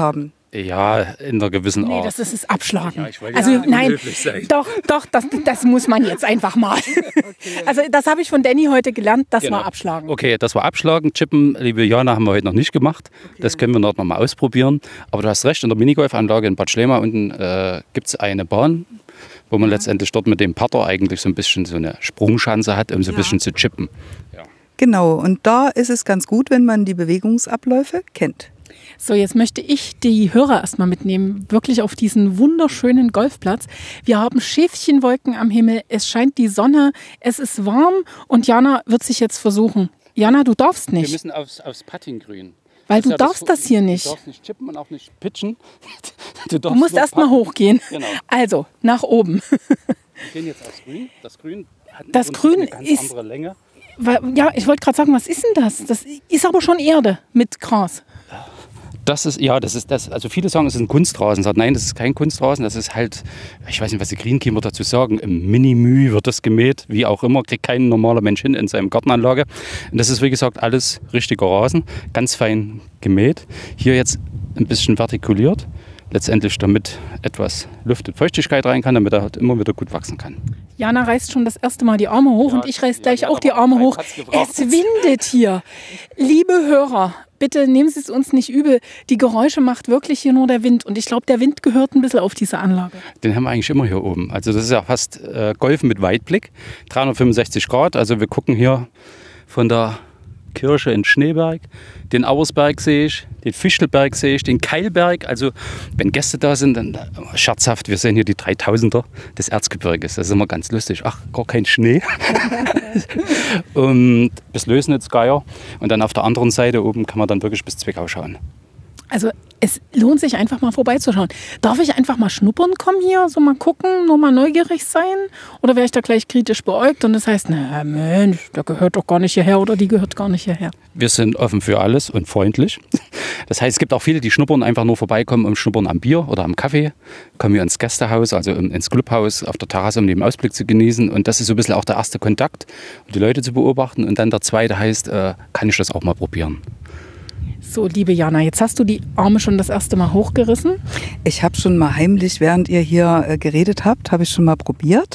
Ja, in einer gewissen Nee, Art. das ist es Abschlagen. Ja, ich wollte also ja nicht nein, unhöflich sein. doch, doch, das, das muss man jetzt einfach mal. Also das habe ich von Danny heute gelernt, das Genau. war Abschlagen. Okay, das war Abschlagen. Chippen, liebe Jana, haben wir heute noch nicht gemacht. Das können wir noch mal ausprobieren. Aber du hast recht, in der Minigolfanlage in Bad Schlema unten äh, gibt es eine Bahn, wo man letztendlich dort mit dem Putter eigentlich so ein bisschen so eine Sprungschanze hat, um so ein Ja. bisschen zu chippen. Ja. Genau, und da ist es ganz gut, wenn man die Bewegungsabläufe kennt. So, jetzt möchte ich die Hörer erstmal mitnehmen, wirklich auf diesen wunderschönen Golfplatz. Wir haben Schäfchenwolken am Himmel, es scheint die Sonne, es ist warm und Jana wird sich jetzt versuchen. Jana, du darfst Wir nicht, müssen aufs, aufs Puttinggrün. weil Das du ist ja darfst das hier nicht. Du darfst nicht chippen und auch nicht pitchen. Du, Du musst erst mal hochgehen. Genau. Also, nach oben. Wir gehen jetzt aufs Grün. Das Grün hat Das im Prinzip Grün eine ganz ist- andere Länge. Weil- Ja, ich wollte gerade sagen, was ist denn das? Das ist aber schon Erde mit Gras. Das ist, ja, das ist das. Also viele sagen, es ist ein Kunstrasen. Sagt, nein, das ist kein Kunstrasen. Das ist halt, ich weiß nicht, was die Greenkeeper dazu sagen. Im Mini-Müh wird das gemäht, wie auch immer. Kriegt kein normaler Mensch hin in seinem Gartenanlage. Und das ist, wie gesagt, alles richtiger Rasen. Ganz fein gemäht. Hier jetzt ein bisschen vertikuliert. Letztendlich, damit etwas Luft und Feuchtigkeit rein kann, damit er halt immer wieder gut wachsen kann. Jana reißt schon das erste Mal die Arme hoch Ja, und ich reiß ja, gleich ja, auch die aber Arme Zeit hoch. hat's gebraucht. Es windet hier. Liebe Hörer, bitte nehmen Sie es uns nicht übel. Die Geräusche macht wirklich hier nur der Wind. Und ich glaube, der Wind gehört ein bisschen auf diese Anlage. Den haben wir eigentlich immer hier oben. Also das ist ja fast äh, Golfen mit Weitblick. dreihundertfünfundsechzig Grad. Also wir gucken hier von der Kirche in Schneeberg. Den Auersberg sehe ich, den Fichtelberg sehe ich, den Keilberg. Also wenn Gäste da sind, dann äh, scherzhaft, wir sehen hier die dreitausender des Erzgebirges. Das ist immer ganz lustig. Ach, gar kein Schnee. Und bis Lösnitz-Geier. Und dann auf der anderen Seite oben kann man dann wirklich bis Zwickau schauen. Also es lohnt sich einfach mal vorbeizuschauen. Darf ich einfach mal schnuppern kommen hier, so mal gucken, nur mal neugierig sein? Oder wäre ich da gleich kritisch beäugt und das heißt, na Mensch, der gehört doch gar nicht hierher oder die gehört gar nicht hierher? Wir sind offen für alles und freundlich. Das heißt, es gibt auch viele, die schnuppern, einfach nur vorbeikommen, um schnuppern am Bier oder am Kaffee. Kommen wir ins Gästehaus, also ins Clubhaus, auf der Terrasse, um den Ausblick zu genießen. Und das ist so ein bisschen auch der erste Kontakt, um die Leute zu beobachten. Und dann der zweite heißt, äh, kann ich das auch mal probieren? So, liebe Jana, jetzt hast du die Arme schon das erste Mal hochgerissen. Ich habe schon mal heimlich, während ihr hier äh, geredet habt, habe ich schon mal probiert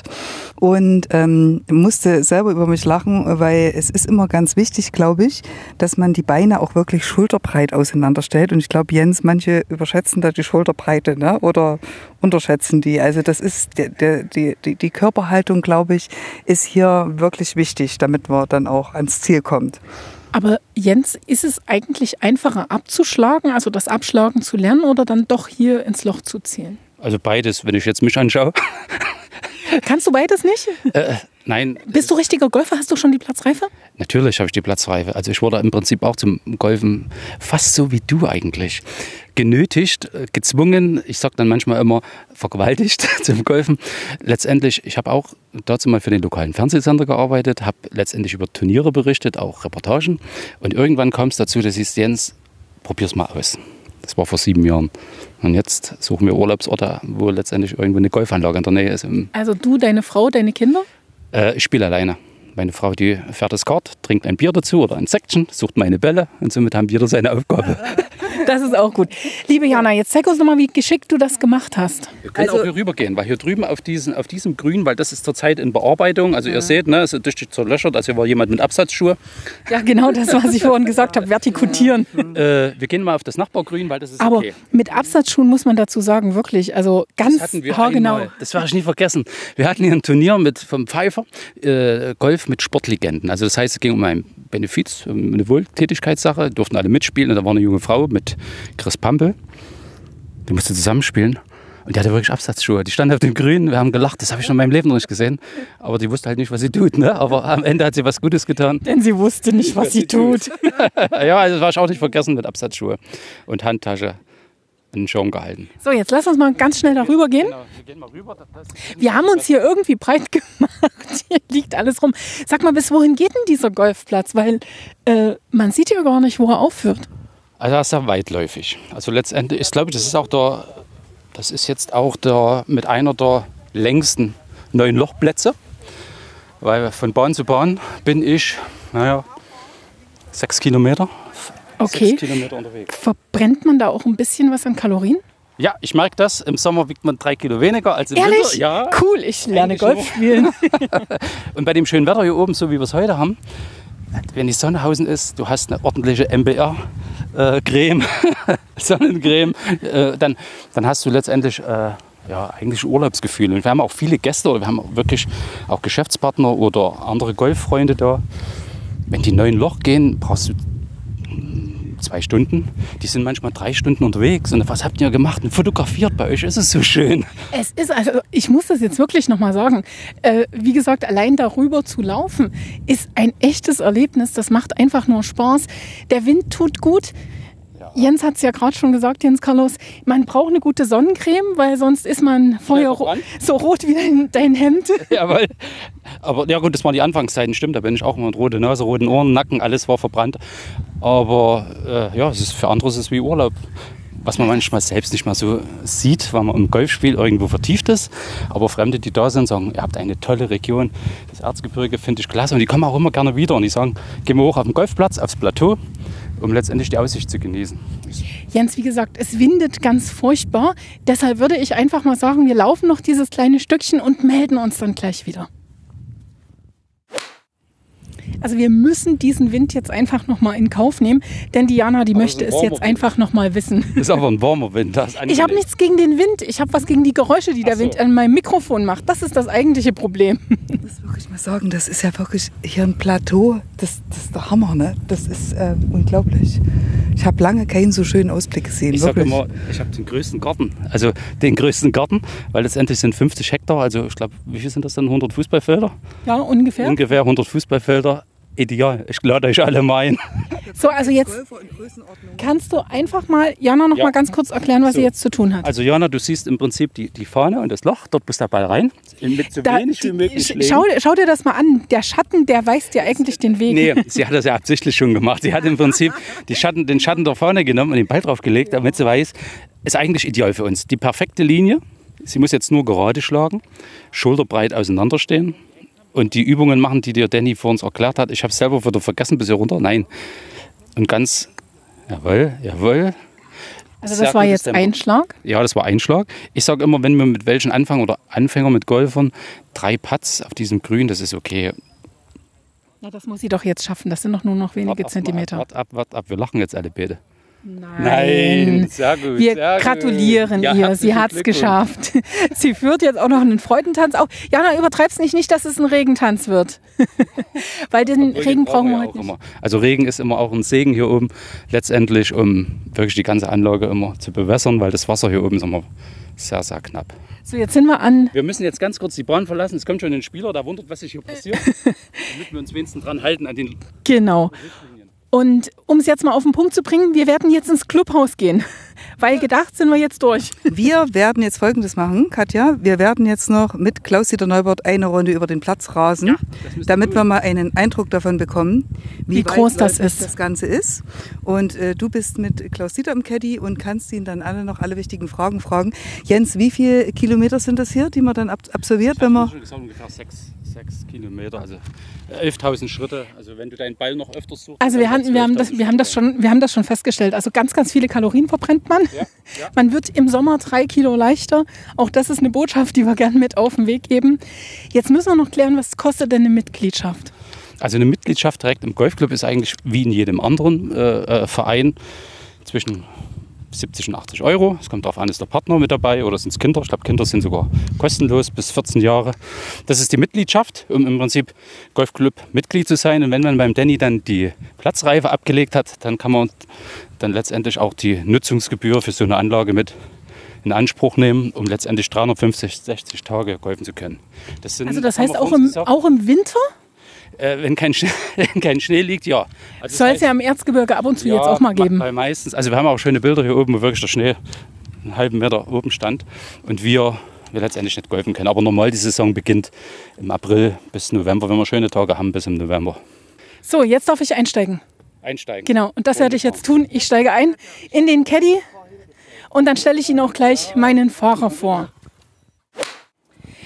und ähm, musste selber über mich lachen, weil es ist immer ganz wichtig, glaube ich, dass man die Beine auch wirklich schulterbreit auseinanderstellt. Und ich glaube, Jens, manche überschätzen da die Schulterbreite, ne? Oder unterschätzen die. Also das ist der, der, die, die, die Körperhaltung, glaube ich, ist hier wirklich wichtig, damit man dann auch ans Ziel kommt. Aber Jens, ist es eigentlich einfacher abzuschlagen, also das Abschlagen zu lernen oder dann doch hier ins Loch zu zielen? Also beides, wenn ich jetzt mich anschaue. Kannst du beides nicht? Äh, nein. Bist du richtiger Golfer? Hast du schon die Platzreife? Natürlich habe ich die Platzreife. Also ich wurde im Prinzip auch zum Golfen fast so wie du eigentlich. Genötigt, gezwungen, ich sage dann manchmal immer vergewaltigt zum Golfen. Letztendlich, ich habe auch dazu mal für den lokalen Fernsehsender gearbeitet, habe letztendlich über Turniere berichtet, auch Reportagen. Und irgendwann kam es dazu, dass ich Jens, probier's mal aus. Das war vor sieben Jahren. Und jetzt suchen wir Urlaubsorte, wo letztendlich irgendwo eine Golfanlage in der Nähe ist. Also du, deine Frau, deine Kinder? Äh, ich spiele alleine. Meine Frau, die fährt das Kart, trinkt ein Bier dazu oder ein Säckchen, sucht meine Bälle und somit haben jeder seine Aufgabe. Das ist auch gut. Liebe Jana, jetzt zeig uns nochmal, wie geschickt du das gemacht hast. Wir können Also- auch hier rübergehen, weil hier drüben auf, diesen, auf diesem Grün, weil das ist zurzeit in Bearbeitung, also ihr seht, ne, es ist richtig zerlöchert, also hier war jemand mit Absatzschuhe. Ja, genau das, was ich vorhin gesagt habe, vertikutieren. Äh, wir gehen mal auf das Nachbargrün, weil das ist Aber okay. mit Absatzschuhen muss man dazu sagen, wirklich, also ganz Das hatten wir haargenau. einmal. Das werde ich nie vergessen. Wir hatten hier ein Turnier mit vom Pfeiffer, äh, Golf mit Sportlegenden. Also das heißt, es ging um ein Benefiz, um eine Wohltätigkeitssache, durften alle mitspielen. Und da war eine junge Frau mit Chris Pampel, die musste zusammenspielen. Und die hatte wirklich Absatzschuhe. Die stand auf dem Grün, wir haben gelacht, das habe ich noch in meinem Leben noch nicht gesehen. Aber die wusste halt nicht, was sie tut. Ne? Aber am Ende hat sie was Gutes getan. Denn sie wusste nicht, was sie tut. Ja, also das war ich auch nicht vergessen mit Absatzschuhe und Handtasche in den Schirm gehalten. So, jetzt lass uns mal ganz schnell darüber gehen. Genau, wir gehen mal rüber. Das Wir haben uns hier irgendwie breit gemacht. Hier liegt alles rum. Sag mal, bis wohin geht denn dieser Golfplatz? Weil äh, man sieht ja gar nicht, wo er aufhört. Also das ist ja weitläufig. Also letztendlich, ich glaube, das ist auch der, das ist jetzt auch der mit einer der längsten neuen Lochplätze. Weil von Bahn zu Bahn bin ich, naja, sechs Kilometer Okay. Sechs Kilometer unterwegs. Verbrennt man da auch ein bisschen was an Kalorien? Ja, ich merke das. Im Sommer wiegt man drei Kilo weniger als im Ehrlich? Winter. Ja. Cool, ich lerne Eigentlich Golf nur. spielen. Und bei dem schönen Wetter hier oben, so wie wir es heute haben, wenn die Sonne draußen ist, du hast eine ordentliche M B R-Creme, äh, Sonnencreme, äh, dann, dann hast du letztendlich äh, ja, eigentlich Urlaubsgefühl. Und wir haben auch viele Gäste oder wir haben auch wirklich auch Geschäftspartner oder andere Golffreunde da. Wenn die neun Loch gehen, brauchst du zwei Stunden. Die sind manchmal drei Stunden unterwegs. Und was habt ihr gemacht? Und fotografiert, bei euch ist es so schön. Es ist, also ich muss das jetzt wirklich nochmal sagen, äh, wie gesagt, allein darüber zu laufen, ist ein echtes Erlebnis. Das macht einfach nur Spaß. Der Wind tut gut. Jens hat es ja gerade schon gesagt, Jens Carlos, man braucht eine gute Sonnencreme, weil sonst ist man feuerrot, so rot wie dein, dein Hemd. Jawohl. Aber ja gut, das waren die Anfangszeiten, stimmt, da bin ich auch immer mit rote Nase, roten Ohren, Nacken, alles war verbrannt. Aber äh, ja, es ist, für andere ist es wie Urlaub, was man manchmal selbst nicht mal so sieht, weil man im Golfspiel irgendwo vertieft ist. Aber Fremde, die da sind, sagen, ihr habt eine tolle Region, das Erzgebirge finde ich klasse. Und die kommen auch immer gerne wieder und die sagen, gehen wir hoch auf den Golfplatz, aufs Plateau, um letztendlich die Aussicht zu genießen. Jens, wie gesagt, es windet ganz furchtbar. Deshalb würde ich einfach mal sagen, wir laufen noch dieses kleine Stückchen und melden uns dann gleich wieder. Also wir müssen diesen Wind jetzt einfach noch mal in Kauf nehmen, denn Diana, die aber möchte es es jetzt einfach noch mal wissen. Das ist aber ein warmer Wind. Das ist Ich habe nichts gegen den Wind, ich habe was gegen die Geräusche, die der Ach so. Wind an meinem Mikrofon macht. Das ist das eigentliche Problem. Ich muss wirklich mal sagen, das ist ja wirklich hier ein Plateau, das, das ist der Hammer, ne? Das ist äh, unglaublich. Ich habe lange keinen so schönen Ausblick gesehen. Ich sage wirklich. immer, ich habe den größten Garten, also den größten Garten, weil letztendlich sind fünfzig Hektar, also ich glaube, wie viel sind das dann, hundert Fußballfelder? Ja, ungefähr. Ungefähr hundert Fußballfelder. Ideal, ich lade euch alle mal ein. So, also jetzt kannst du einfach mal Jana noch Ja. mal ganz kurz erklären, was So. sie jetzt zu tun hat. Also Jana, du siehst im Prinzip die, die Fahne und das Loch, dort muss der Ball rein, mit so Da, wenig wie möglich sch- Schlägen. schau, schau dir das mal an. Der Schatten, der weist dir eigentlich den Weg. Nee, sie hat das ja absichtlich schon gemacht. Sie hat im Prinzip die Schatten, den Schatten der Fahne genommen und den Ball draufgelegt, damit sie weiß, ist eigentlich ideal für uns. Die perfekte Linie, sie muss jetzt nur gerade schlagen, schulterbreit auseinanderstehen und die Übungen machen, die dir Danny vor uns erklärt hat. Ich habe es selber wieder vergessen, bis hier runter. Nein. Und ganz, jawohl, jawohl. Also Sehr das war gutes jetzt Tempo. Einschlag. Ja, das war Einschlag. Ich sage immer, wenn wir mit welchen anfangen oder Anfänger mit Golfern, drei Putts auf diesem Grün, das ist okay. Ja, das muss sie doch jetzt schaffen. Das sind doch nur noch wenige Wart, Zentimeter. Wart ab, wart ab, wir lachen jetzt alle beide. Nein. sehr gut. Wir sehr gratulieren gut. Ja, ihr. Sie herzlichen hat es Glückwunsch. geschafft. Sie führt jetzt auch noch einen Freudentanz auf. Jana, übertreib's nicht, nicht, dass es ein Regentanz wird. Weil den Obwohl, Regen den brauchen wir ja heute auch nicht. immer. Also Regen ist immer auch ein Segen hier oben, letztendlich, um wirklich die ganze Anlage immer zu bewässern, weil das Wasser hier oben ist immer sehr, sehr knapp. So, jetzt sind wir an. Wir müssen jetzt ganz kurz die Bahn verlassen. Es kommt schon ein Spieler, der wundert, was sich hier passiert. Damit wir uns wenigstens dran halten an den... Genau. Und um es jetzt mal auf den Punkt zu bringen, wir werden jetzt ins Clubhaus gehen. Weil gedacht sind wir jetzt durch. Wir werden jetzt Folgendes machen, Katja. Wir werden jetzt noch mit Klaus-Dieter Neubert eine Runde über den Platz rasen, Ja, das müssen damit wir wir tun. mal einen Eindruck davon bekommen, wie, Wie groß weit das läufig ist. das Ganze ist. Und äh, du bist mit Klaus-Dieter im Caddy und kannst ihn dann alle noch alle wichtigen Fragen fragen. Jens, wie viele Kilometer sind das hier, die man dann ab absolviert, wenn man... Ich habe gesagt, ungefähr sechs, sechs Kilometer, also elftausend Schritte. Also wenn du deinen Ball noch öfters suchst... Also wir haben, wir, haben das, wir, haben das schon, wir haben das schon festgestellt. Also ganz, ganz viele Kalorien verbrennt man. Ja, ja. Man wird im Sommer drei Kilo leichter. Auch das ist eine Botschaft, die wir gerne mit auf den Weg geben. Jetzt müssen wir noch klären, was kostet denn eine Mitgliedschaft? Also eine Mitgliedschaft direkt im Golfclub ist eigentlich wie in jedem anderen äh, äh, Verein zwischen siebzig und achtzig Euro. Es kommt darauf an, ist der Partner mit dabei oder sind es Kinder. Ich glaube, Kinder sind sogar kostenlos bis vierzehn Jahre. Das ist die Mitgliedschaft, um im Prinzip Golfclub-Mitglied zu sein. Und wenn man beim Danny dann die Platzreife abgelegt hat, dann kann man dann letztendlich auch die Nutzungsgebühr für so eine Anlage mit in Anspruch nehmen, um letztendlich dreihundertfünfzig, sechzig Tage golfen zu können. Das sind, Also das haben heißt wir auch vor uns im, gesagt, auch im Winter äh, wenn, kein Schnee, wenn kein Schnee liegt, ja. Also soll das es ja im Erzgebirge ab und zu jetzt auch mal geben. Bei meistens. Also wir haben auch schöne Bilder hier oben, wo wirklich der Schnee einen halben Meter oben stand und wir, wir letztendlich nicht golfen können. Aber normal die Saison beginnt im April bis November, wenn wir schöne Tage haben, bis im November. So, jetzt darf ich einsteigen. Einsteigen. Genau, und das werde ich jetzt tun. Ich steige ein in den Caddy und dann stelle ich Ihnen auch gleich meinen Fahrer vor.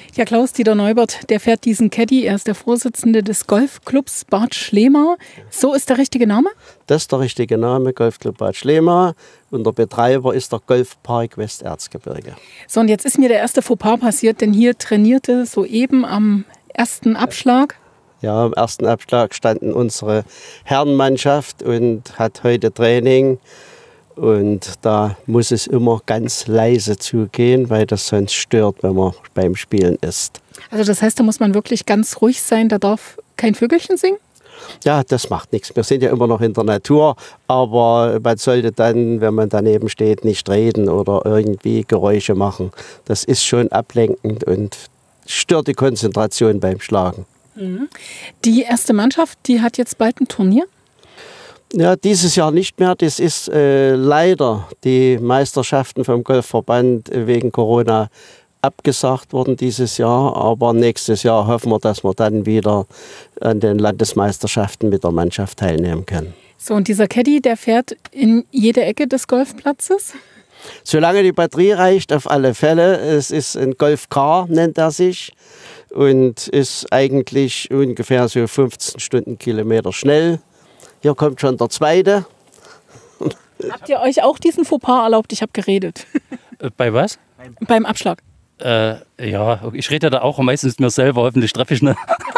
Ja, Klaus-Dieter Neubert, der fährt diesen Caddy. Er ist der Vorsitzende des Golfclubs Bad Schlema. So ist der richtige Name? Das ist der richtige Name, Golfclub Bad Schlema. Und der Betreiber ist der Golfpark Westerzgebirge. So, und jetzt ist mir der erste Fauxpas passiert, denn hier trainierte soeben am ersten Abschlag. Ja, am ersten Abschlag standen unsere Herrenmannschaft und hat heute Training. Und da muss es immer ganz leise zugehen, weil das sonst stört, wenn man beim Spielen ist. Also das heißt, da muss man wirklich ganz ruhig sein, da darf kein Vögelchen singen? Ja, das macht nichts. Wir sind ja immer noch in der Natur, aber man sollte dann, wenn man daneben steht, nicht reden oder irgendwie Geräusche machen. Das ist schon ablenkend und stört die Konzentration beim Schlagen. Die erste Mannschaft, die hat jetzt bald ein Turnier? Ja, dieses Jahr nicht mehr. Das ist äh, leider die Meisterschaften vom Golfverband wegen Corona abgesagt worden dieses Jahr. Aber nächstes Jahr hoffen wir, dass wir dann wieder an den Landesmeisterschaften mit der Mannschaft teilnehmen können. So, und dieser Caddy, der fährt in jede Ecke des Golfplatzes? Solange die Batterie reicht, auf alle Fälle. Es ist ein Golf-Car, nennt er sich. Und ist eigentlich ungefähr so fünfzehn Stundenkilometer schnell. Hier kommt schon der zweite. Habt ihr euch auch diesen Fauxpas erlaubt? Ich habe geredet. Äh, bei was? Beim Abschlag. Äh, ja, ich rede da auch meistens mir selber, hoffentlich treffe ich, ne?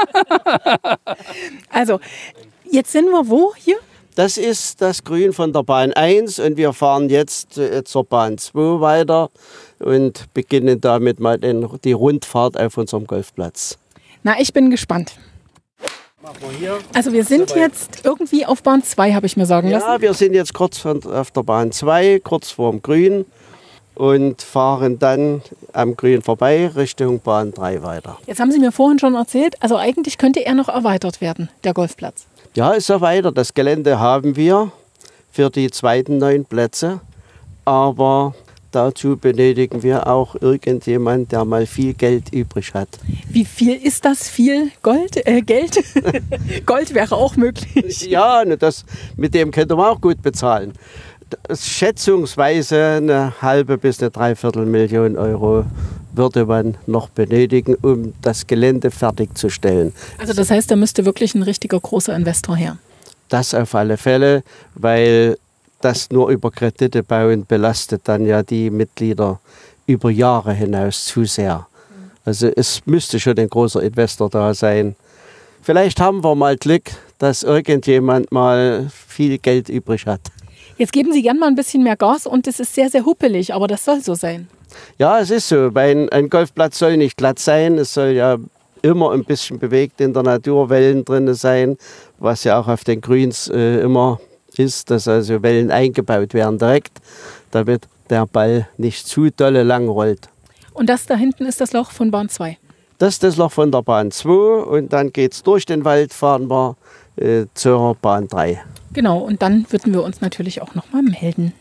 Also, jetzt sind wir wo hier? Das ist das Grün von der Bahn eins und wir fahren jetzt äh, zur Bahn zwei weiter und beginnen damit mal den, die Rundfahrt auf unserem Golfplatz. Na, ich bin gespannt. Also wir sind jetzt irgendwie auf Bahn zwei, habe ich mir sagen lassen. Ja, wir sind jetzt kurz von, auf der Bahn zwei, kurz vorm Grün und fahren dann am Grün vorbei Richtung Bahn drei weiter. Jetzt haben Sie mir vorhin schon erzählt, also eigentlich könnte er noch erweitert werden, der Golfplatz. Ja, ist so weiter. Das Gelände haben wir für die zweiten neun Plätze, aber dazu benötigen wir auch irgendjemand, der mal viel Geld übrig hat. Wie viel ist das? Viel Gold? Äh, Geld? Gold wäre auch möglich. Ja, das, mit dem könnte man auch gut bezahlen. Das, schätzungsweise eine halbe bis eine Dreiviertelmillion Euro würde man noch benötigen, um das Gelände fertigzustellen. Also das heißt, da müsste wirklich ein richtiger großer Investor her. Das auf alle Fälle, weil das nur über Kredite bauen belastet dann ja die Mitglieder über Jahre hinaus zu sehr. Also es müsste schon ein großer Investor da sein. Vielleicht haben wir mal Glück, dass irgendjemand mal viel Geld übrig hat. Jetzt geben Sie gern mal ein bisschen mehr Gas und es ist sehr, sehr huppelig, aber das soll so sein. Ja, es ist so. Ein, ein Golfplatz soll nicht glatt sein. Es soll ja immer ein bisschen bewegt in der Natur, Wellen drin sein, was ja auch auf den Grüns äh, immer ist, dass also Wellen eingebaut werden direkt, damit der Ball nicht zu dolle lang rollt. Und das da hinten ist das Loch von Bahn zwei? Das ist das Loch von der Bahn zwei und dann geht es durch den Wald, fahren wir äh, zur Bahn drei. Genau, und dann würden wir uns natürlich auch noch mal melden.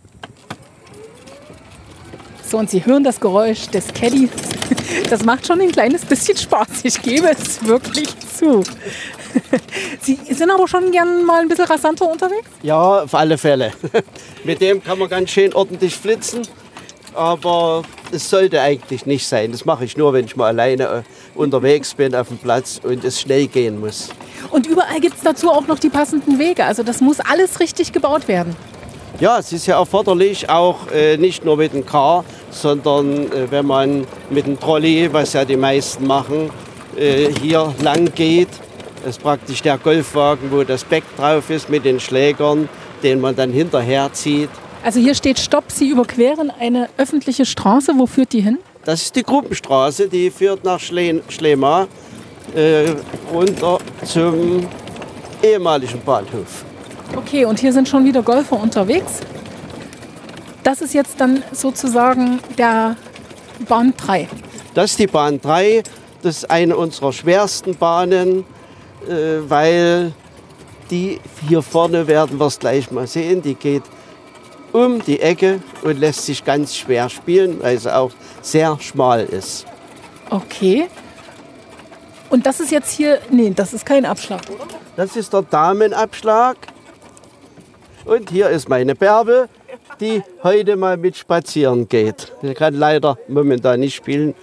So, und Sie hören das Geräusch des Caddies. Das macht schon ein kleines bisschen Spaß, ich gebe es wirklich zu. Sie sind aber schon gern mal ein bisschen rasanter unterwegs? Ja, auf alle Fälle. Mit dem kann man ganz schön ordentlich flitzen, aber es sollte eigentlich nicht sein. Das mache ich nur, wenn ich mal alleine unterwegs bin auf dem Platz und es schnell gehen muss. Und überall gibt es dazu auch noch die passenden Wege. Also das muss alles richtig gebaut werden. Ja, es ist ja erforderlich, auch äh, nicht nur mit dem Car, sondern äh, wenn man mit dem Trolley, was ja die meisten machen, äh, hier lang geht. Das ist praktisch der Golfwagen, wo das Beck drauf ist mit den Schlägern, den man dann hinterher zieht. Also hier steht Stopp, Sie überqueren eine öffentliche Straße. Wo führt die hin? Das ist die Gruppenstraße, die führt nach Schle Schlema äh, runter zum ehemaligen Bahnhof. Okay, und hier sind schon wieder Golfer unterwegs. Das ist jetzt dann sozusagen der Bahn drei. Das ist die Bahn drei. Das ist eine unserer schwersten Bahnen, äh, weil die hier vorne, werden wir es gleich mal sehen, die geht um die Ecke und lässt sich ganz schwer spielen, weil sie auch sehr schmal ist. Okay. Und das ist jetzt hier, nee, das ist kein Abschlag, oder? Das ist der Damenabschlag. Und hier ist meine Bärbel, die heute mal mit spazieren geht. Sie kann leider momentan nicht spielen,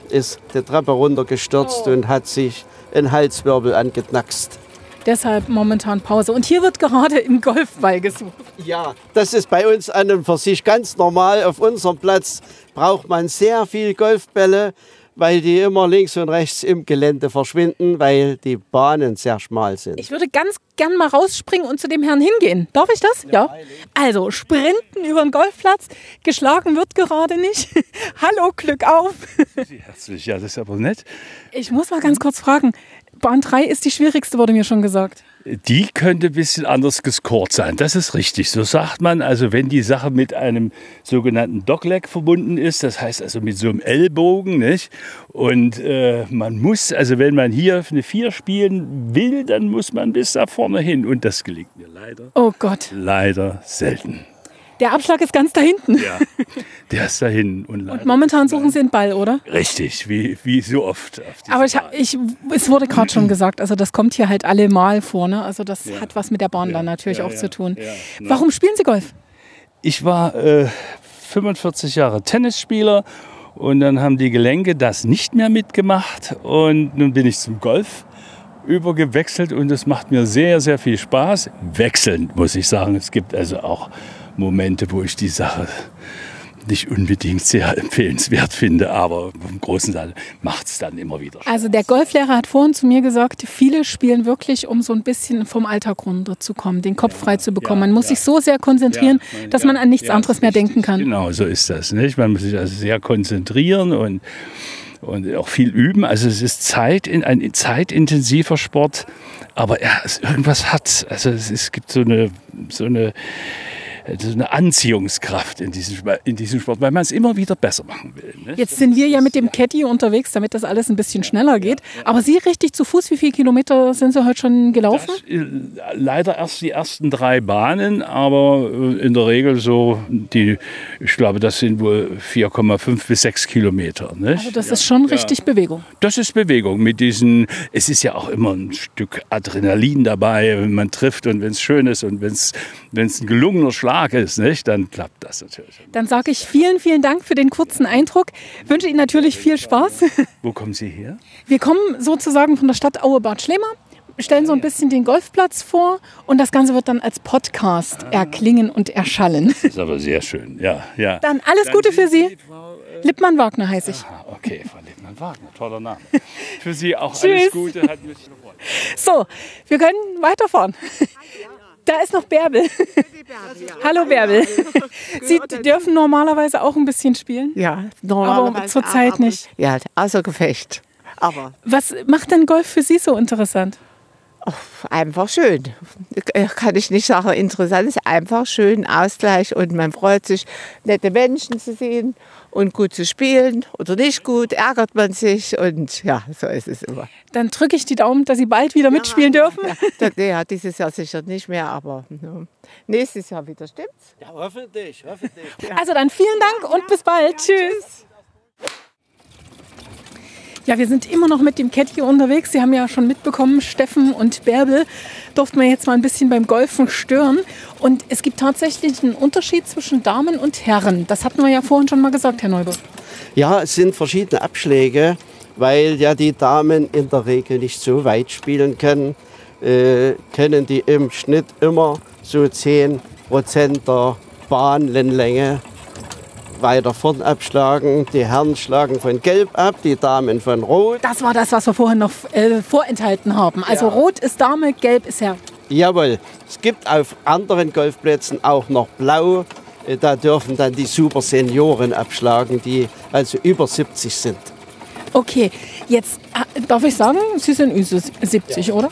ist die Treppe runtergestürzt Oh. und hat sich einen Halswirbel angeknackst. Deshalb momentan Pause. Und hier wird gerade im Golfball gesucht. Ja, das ist bei uns an und für sich ganz normal. Auf unserem Platz braucht man sehr viel Golfbälle, weil die immer links und rechts im Gelände verschwinden, weil die Bahnen sehr schmal sind. Ich würde ganz gern mal rausspringen und zu dem Herrn hingehen. Darf ich das? Ja. Also, sprinten über den Golfplatz. Geschlagen wird gerade nicht. Hallo, Glück auf. Herzlich, ja, das ist aber nett. Ich muss mal ganz kurz fragen. Bahn drei ist die schwierigste, wurde mir schon gesagt. Die könnte ein bisschen anders gescored sein. Das ist richtig. So sagt man, also wenn die Sache mit einem sogenannten Dogleg verbunden ist, das heißt also mit so einem Ellbogen, nicht? Und äh, man muss, also wenn man hier eine vier spielen will, dann muss man bis da vorne hin. Und das gelingt mir leider, Oh Gott. leider selten. Der Abschlag ist ganz da hinten. Ja, der ist dahin. Und, Und momentan suchen Sie den Ball, oder? Richtig, wie, wie so oft. Auf dieser Aber ich, Bahn. ich, es wurde gerade schon gesagt, also das kommt hier halt alle Mal vor. Ne? Also das Ja. hat was mit der Bahn Ja, dann natürlich ja, auch ja, zu tun. ja, na. Warum spielen Sie Golf? Ich war äh, fünfundvierzig Jahre Tennisspieler und dann haben die Gelenke das nicht mehr mitgemacht und nun bin ich zum Golf übergewechselt und es macht mir sehr, sehr viel Spaß. Wechselnd, muss ich sagen. Es gibt also auch Momente, wo ich die Sache nicht unbedingt sehr empfehlenswert finde, aber im Großen und Ganzen macht es dann immer wieder Spaß. Also der Golflehrer hat vorhin zu mir gesagt, viele spielen wirklich, um so ein bisschen vom Alltag runterzukommen, den Kopf frei zu bekommen. ja, Man muss ja. sich so sehr konzentrieren, Ja, man- dass ja, man an nichts ja, anderes mehr richtig. denken kann. Genau, so ist das. Nicht? Man muss sich also sehr konzentrieren und, und auch viel üben. Also es ist Zeit, in, ein zeitintensiver Sport, aber ja, es, irgendwas hat. Also es, es gibt so eine, so eine so eine Anziehungskraft in diesem, Sp- in diesem Sport, weil man es immer wieder besser machen will. Nicht? Jetzt sind wir ja mit dem Caddy unterwegs, damit das alles ein bisschen schneller geht. Aber Sie richtig zu Fuß, wie viele Kilometer sind Sie heute schon gelaufen? Das, äh, leider erst die ersten drei Bahnen, aber äh, in der Regel so die, ich glaube, das sind wohl vier Komma fünf bis sechs Kilometer. Nicht? Also das ist schon richtig Bewegung. Das ist Bewegung mit diesen, es ist ja auch immer ein Stück Adrenalin dabei, wenn man trifft und wenn es schön ist und wenn es wenn es ein gelungener Schlag ist, nicht, dann klappt das natürlich. Dann sage ich vielen, vielen Dank für den kurzen Eindruck. Wünsche Ihnen natürlich viel Spaß. Wo kommen Sie her? Wir kommen sozusagen von der Stadt Aue-Bad Schlema, stellen so ein bisschen den Golfplatz vor und das Ganze wird dann als Podcast erklingen und erschallen. Das ist aber sehr schön, ja. ja. Dann alles Gute für sind Sie. Frau, Lippmann-Wagner heiße ich. ah, okay, Frau Lippmann-Wagner, toller Name. Für Sie auch Tschüss. alles Gute, hat mich gefreut. So, wir können weiterfahren. Da ist noch Bärbel. Hallo Bärbel. Sie dürfen normalerweise auch ein bisschen spielen. Ja, normalerweise. Aber zurzeit aber- nicht. Ja, außer Gefecht. Aber Was macht denn Golf für Sie so interessant? einfach schön. Kann ich nicht sagen, interessant ist einfach schön, Ausgleich und man freut sich, nette Menschen zu sehen und gut zu spielen oder nicht gut, ärgert man sich und ja, so ist es immer. Dann drücke ich die Daumen, dass Sie bald wieder mitspielen dürfen. Ja, das, ja, dieses Jahr sicher nicht mehr, aber ja, nächstes Jahr wieder, stimmt's? Ja, hoffentlich, hoffentlich. Also dann vielen Dank und bis bald. Tschüss. Ja, wir sind immer noch mit dem Caddy unterwegs. Sie haben ja schon mitbekommen, Steffen und Bärbel durften wir jetzt mal ein bisschen beim Golfen stören. Und es gibt tatsächlich einen Unterschied zwischen Damen und Herren. Das hatten wir ja vorhin schon mal gesagt, Herr Neubert. Ja, es sind verschiedene Abschläge, weil ja die Damen in der Regel nicht so weit spielen können. Äh, können die im Schnitt immer so zehn Prozent der Bahnlänge weiter vorn abschlagen. Die Herren schlagen von Gelb ab, die Damen von Rot. Das war das, was wir vorhin noch äh, vorenthalten haben. Also Rot ist Dame, Gelb ist Herr. Jawohl, es gibt auf anderen Golfplätzen auch noch Blau. Äh, Da dürfen dann die Super Senioren abschlagen, die also über siebzig sind. Okay, jetzt äh, darf ich sagen, Sie sind Ü siebzig, oder?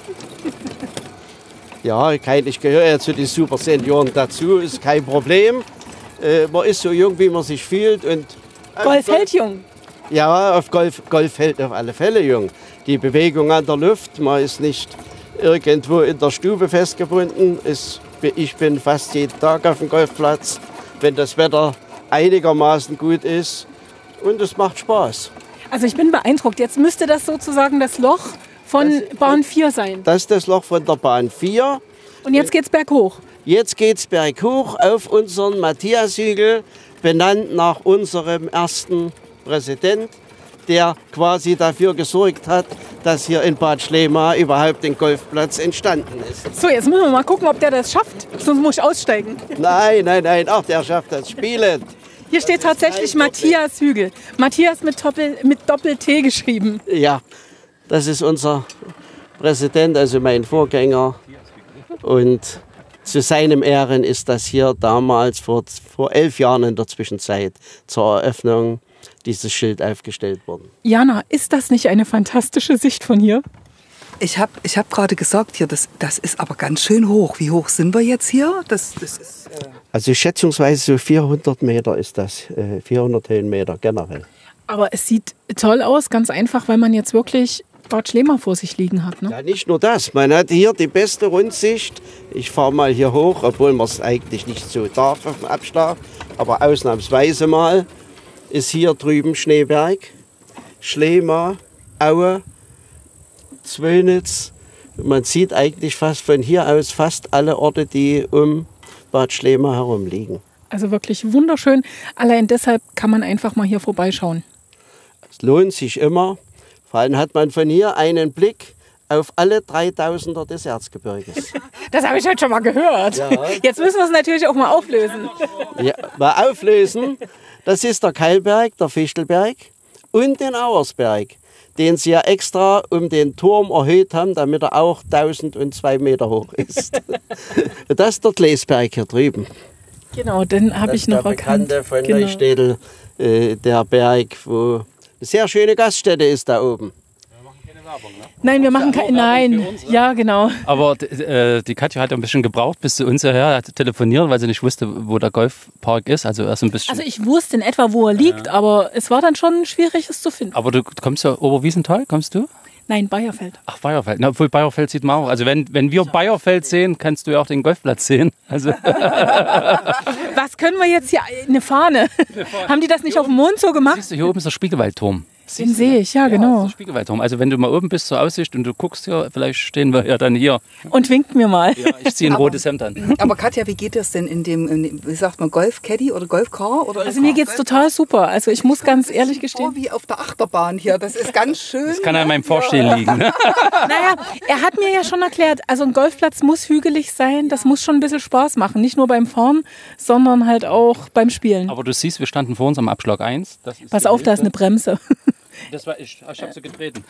Ja, kein- ich gehöre ja zu den Super Senioren dazu, ist kein Problem. Äh, man ist so jung, wie man sich fühlt. Und auf Golf hält jung. Ja, auf Golf, Golf hält auf alle Fälle jung. Die Bewegung an der Luft, man ist nicht irgendwo in der Stube festgebunden. Ist, ich bin fast jeden Tag auf dem Golfplatz, wenn das Wetter einigermaßen gut ist. Und es macht Spaß. Also ich bin beeindruckt. Jetzt müsste das sozusagen das Loch von Bahn vier sein. Das ist das Loch von der Bahn vier. Und jetzt geht's berghoch. Jetzt geht's berghoch auf unseren Matthias-Hügel, benannt nach unserem ersten Präsident, der quasi dafür gesorgt hat, dass hier in Bad Schlema überhaupt ein Golfplatz entstanden ist. So, jetzt müssen wir mal gucken, ob der das schafft. Sonst muss ich aussteigen. Nein, nein, nein, ach, der schafft das Spielen. Hier steht tatsächlich Matthias Hügel. Matthias mit Doppel, mit Doppel-T geschrieben. Ja, das ist unser Präsident, also mein Vorgänger. Und zu seinem Ehren ist das hier damals vor, vor elf Jahren in der Zwischenzeit zur Eröffnung dieses Schild aufgestellt worden. Jana, ist das nicht eine fantastische Sicht von hier? Ich habe ich hab gerade gesagt, hier, das, das ist aber ganz schön hoch. Wie hoch sind wir jetzt hier? Das, das ist, äh Also schätzungsweise so vierhundert Meter ist das, äh, vierhundert Höhenmeter generell. Aber es sieht toll aus, ganz einfach, weil man jetzt wirklich Bad Schlema vor sich liegen hat. Ne? Ja, nicht nur das, man hat hier die beste Rundsicht. Ich fahre mal hier hoch, obwohl man es eigentlich nicht so darf auf dem Abschlag, aber ausnahmsweise mal. Ist hier drüben Schneeberg, Schlema, Aue, Zwönitz. Man sieht eigentlich fast von hier aus fast alle Orte, die um Bad Schlema herum liegen. Also wirklich wunderschön. Allein deshalb kann man einfach mal hier vorbeischauen. Es lohnt sich immer. Vor allem hat man von hier einen Blick auf alle dreitausender des Erzgebirges. Das habe ich heute schon mal gehört. Ja. Jetzt müssen wir es natürlich auch mal auflösen. Ja, mal auflösen. Das ist der Keilberg, der Fichtelberg und den Auersberg, den sie ja extra um den Turm erhöht haben, damit er auch tausendzwei Meter hoch ist. Das ist der Gleisberg hier drüben. Genau, den habe ich noch der erkannt. Bekannte von Genau. Neustädel, äh, der Berg, wo eine sehr schöne Gaststätte ist da oben. Nein, wir machen keine. Nein, ja, genau. Aber äh, die Katja hat ein bisschen gebraucht, bis zu uns hierher hat telefoniert, weil sie nicht wusste, wo der Golfpark ist. Also erst ein bisschen. Also ich wusste in etwa, wo er liegt, ja. Aber es war dann schon schwierig, es zu finden. Aber du kommst ja Oberwiesenthal, kommst du? Nein, Bayerfeld. Ach, Bayerfeld. Na, obwohl Bayerfeld sieht man auch. Also wenn, wenn wir Bayerfeld sehen, kannst du ja auch den Golfplatz sehen. Also Was können wir jetzt hier? Eine Fahne. Eine Fahne. Haben die das nicht auf dem Mond so gemacht? Siehst du, hier oben ist der Spiegelwaldturm. Den sehe ich, ja, genau. Ja, Spiegelwaldturm. Also wenn du mal oben bist zur Aussicht und du guckst hier, vielleicht stehen wir ja dann hier. Und winkt mir mal. Ja, ich ziehe ein aber, rotes Hemd an. Aber Katja, wie geht das denn in dem, in dem wie sagt man, Golf-Caddy oder Golfcar? Oder also mir geht's total super. Also ich muss ganz ehrlich gestehen. Wie auf der Achterbahn hier, das ist ganz schön. Das kann an meinem Vorstehen liegen. Ne? Naja, er hat mir ja schon erklärt, also ein Golfplatz muss hügelig sein, das muss schon ein bisschen Spaß machen. Nicht nur beim Fahren, sondern halt auch beim Spielen. Aber du siehst, wir standen vor uns am Abschlag eins. Das ist Pass auf, da ist eine Bremse. Das war ich, ich habe sie getreten.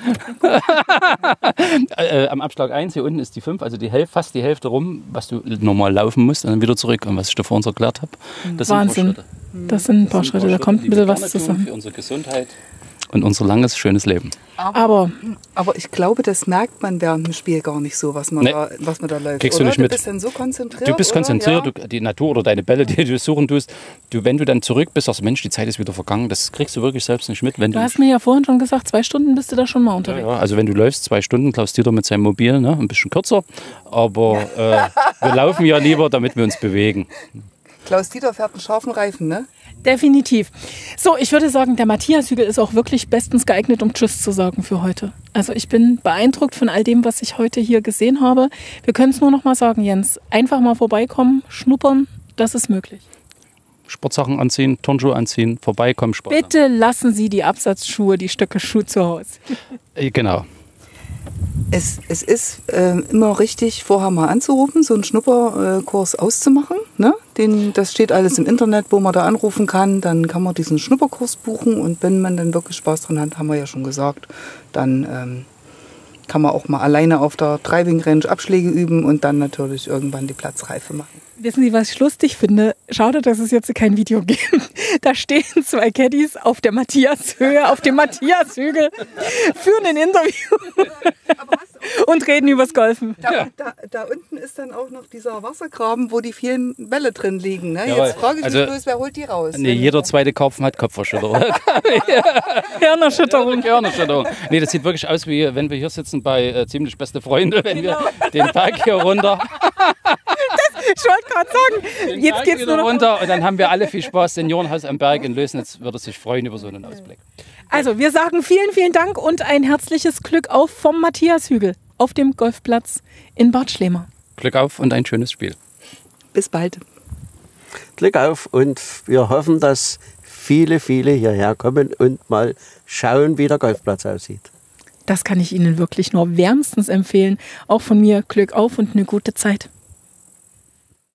äh, am Abschlag eins, hier unten ist die fünf, also die Hälfte, fast die Hälfte rum, was du normal laufen musst und dann wieder zurück. Und was ich davor uns erklärt habe, das Wahnsinn. sind ein paar Schritte. Das sind ein paar Schritte, da kommt ein bisschen was zusammen. Für unsere Gesundheit und unser langes, schönes Leben. Aber, aber ich glaube, das merkt man während dem Spiel gar nicht so, was man, nee. da, was man da läuft. Kriegst oder? Du nicht mit. Du bist dann so konzentriert. Du bist oder? konzentriert, Ja. du, die Natur oder deine Bälle, die du suchen tust. Du, wenn du dann zurück bist, sagst du, Mensch, die Zeit ist wieder vergangen. Das kriegst du wirklich selbst nicht mit. Wenn du du hast mir ja vorhin schon gesagt, zwei Stunden bist du da schon mal unterwegs. Ja, also wenn du läufst, zwei Stunden, Klaus Dieter mit seinem Mobil, ne, ein bisschen kürzer. Aber äh, wir laufen ja lieber, damit wir uns bewegen. Klaus Dieter fährt einen scharfen Reifen, ne? Definitiv. So, ich würde sagen, der Matthias Hügel ist auch wirklich bestens geeignet, um Tschüss zu sagen für heute. Also ich bin beeindruckt von all dem, was ich heute hier gesehen habe. Wir können es nur noch mal sagen, Jens. Einfach mal vorbeikommen, schnuppern, das ist möglich. Sportsachen anziehen, Turnschuhe anziehen, vorbeikommen, Sport. Bitte lassen Sie die Absatzschuhe, die Stöckelschuhe zu Hause. Genau. Es, es ist äh, immer richtig, vorher mal anzurufen, so einen Schnupperkurs auszumachen. Ne? Den, das steht alles im Internet, wo man da anrufen kann. Dann kann man diesen Schnupperkurs buchen. Und wenn man dann wirklich Spaß dran hat, haben wir ja schon gesagt, dann ähm, kann man auch mal alleine auf der Driving Range Abschläge üben und dann natürlich irgendwann die Platzreife machen. Wissen Sie, was ich lustig finde? Schade, dass es jetzt kein Video gibt. Da stehen zwei Caddies auf der Matthias-Höhe, auf dem Matthias-Hügel, führen ein Interview und reden übers Golfen. Da, ja. da, da unten ist dann auch noch dieser Wassergraben, wo die vielen Bälle drin liegen. Ne? Ja, jetzt frage ich also, mich bloß, wer holt die raus? Nee, jeder zweite Karpfen hat Kopferschütterung. Hirnerschütterung. Hirnerschütterung. Nee, das sieht wirklich aus, wie wenn wir hier sitzen bei äh, ziemlich beste Freunde, wenn wir den Berg hier runter. Das, ich wollte gerade sagen, den jetzt Berg geht's nur noch runter und dann haben wir alle viel Spaß. Seniorenhaus am Berg in Lösnitz würde sich freuen über so einen Ausblick. Also, wir sagen vielen, vielen Dank und ein herzliches Glück auf vom Matthias Hügel auf dem Golfplatz in Bad Schlema. Glück auf und ein schönes Spiel. Bis bald. Glück auf und wir hoffen, dass viele, viele hierher kommen und mal schauen, wie der Golfplatz aussieht. Das kann ich Ihnen wirklich nur wärmstens empfehlen. Auch von mir Glück auf und eine gute Zeit.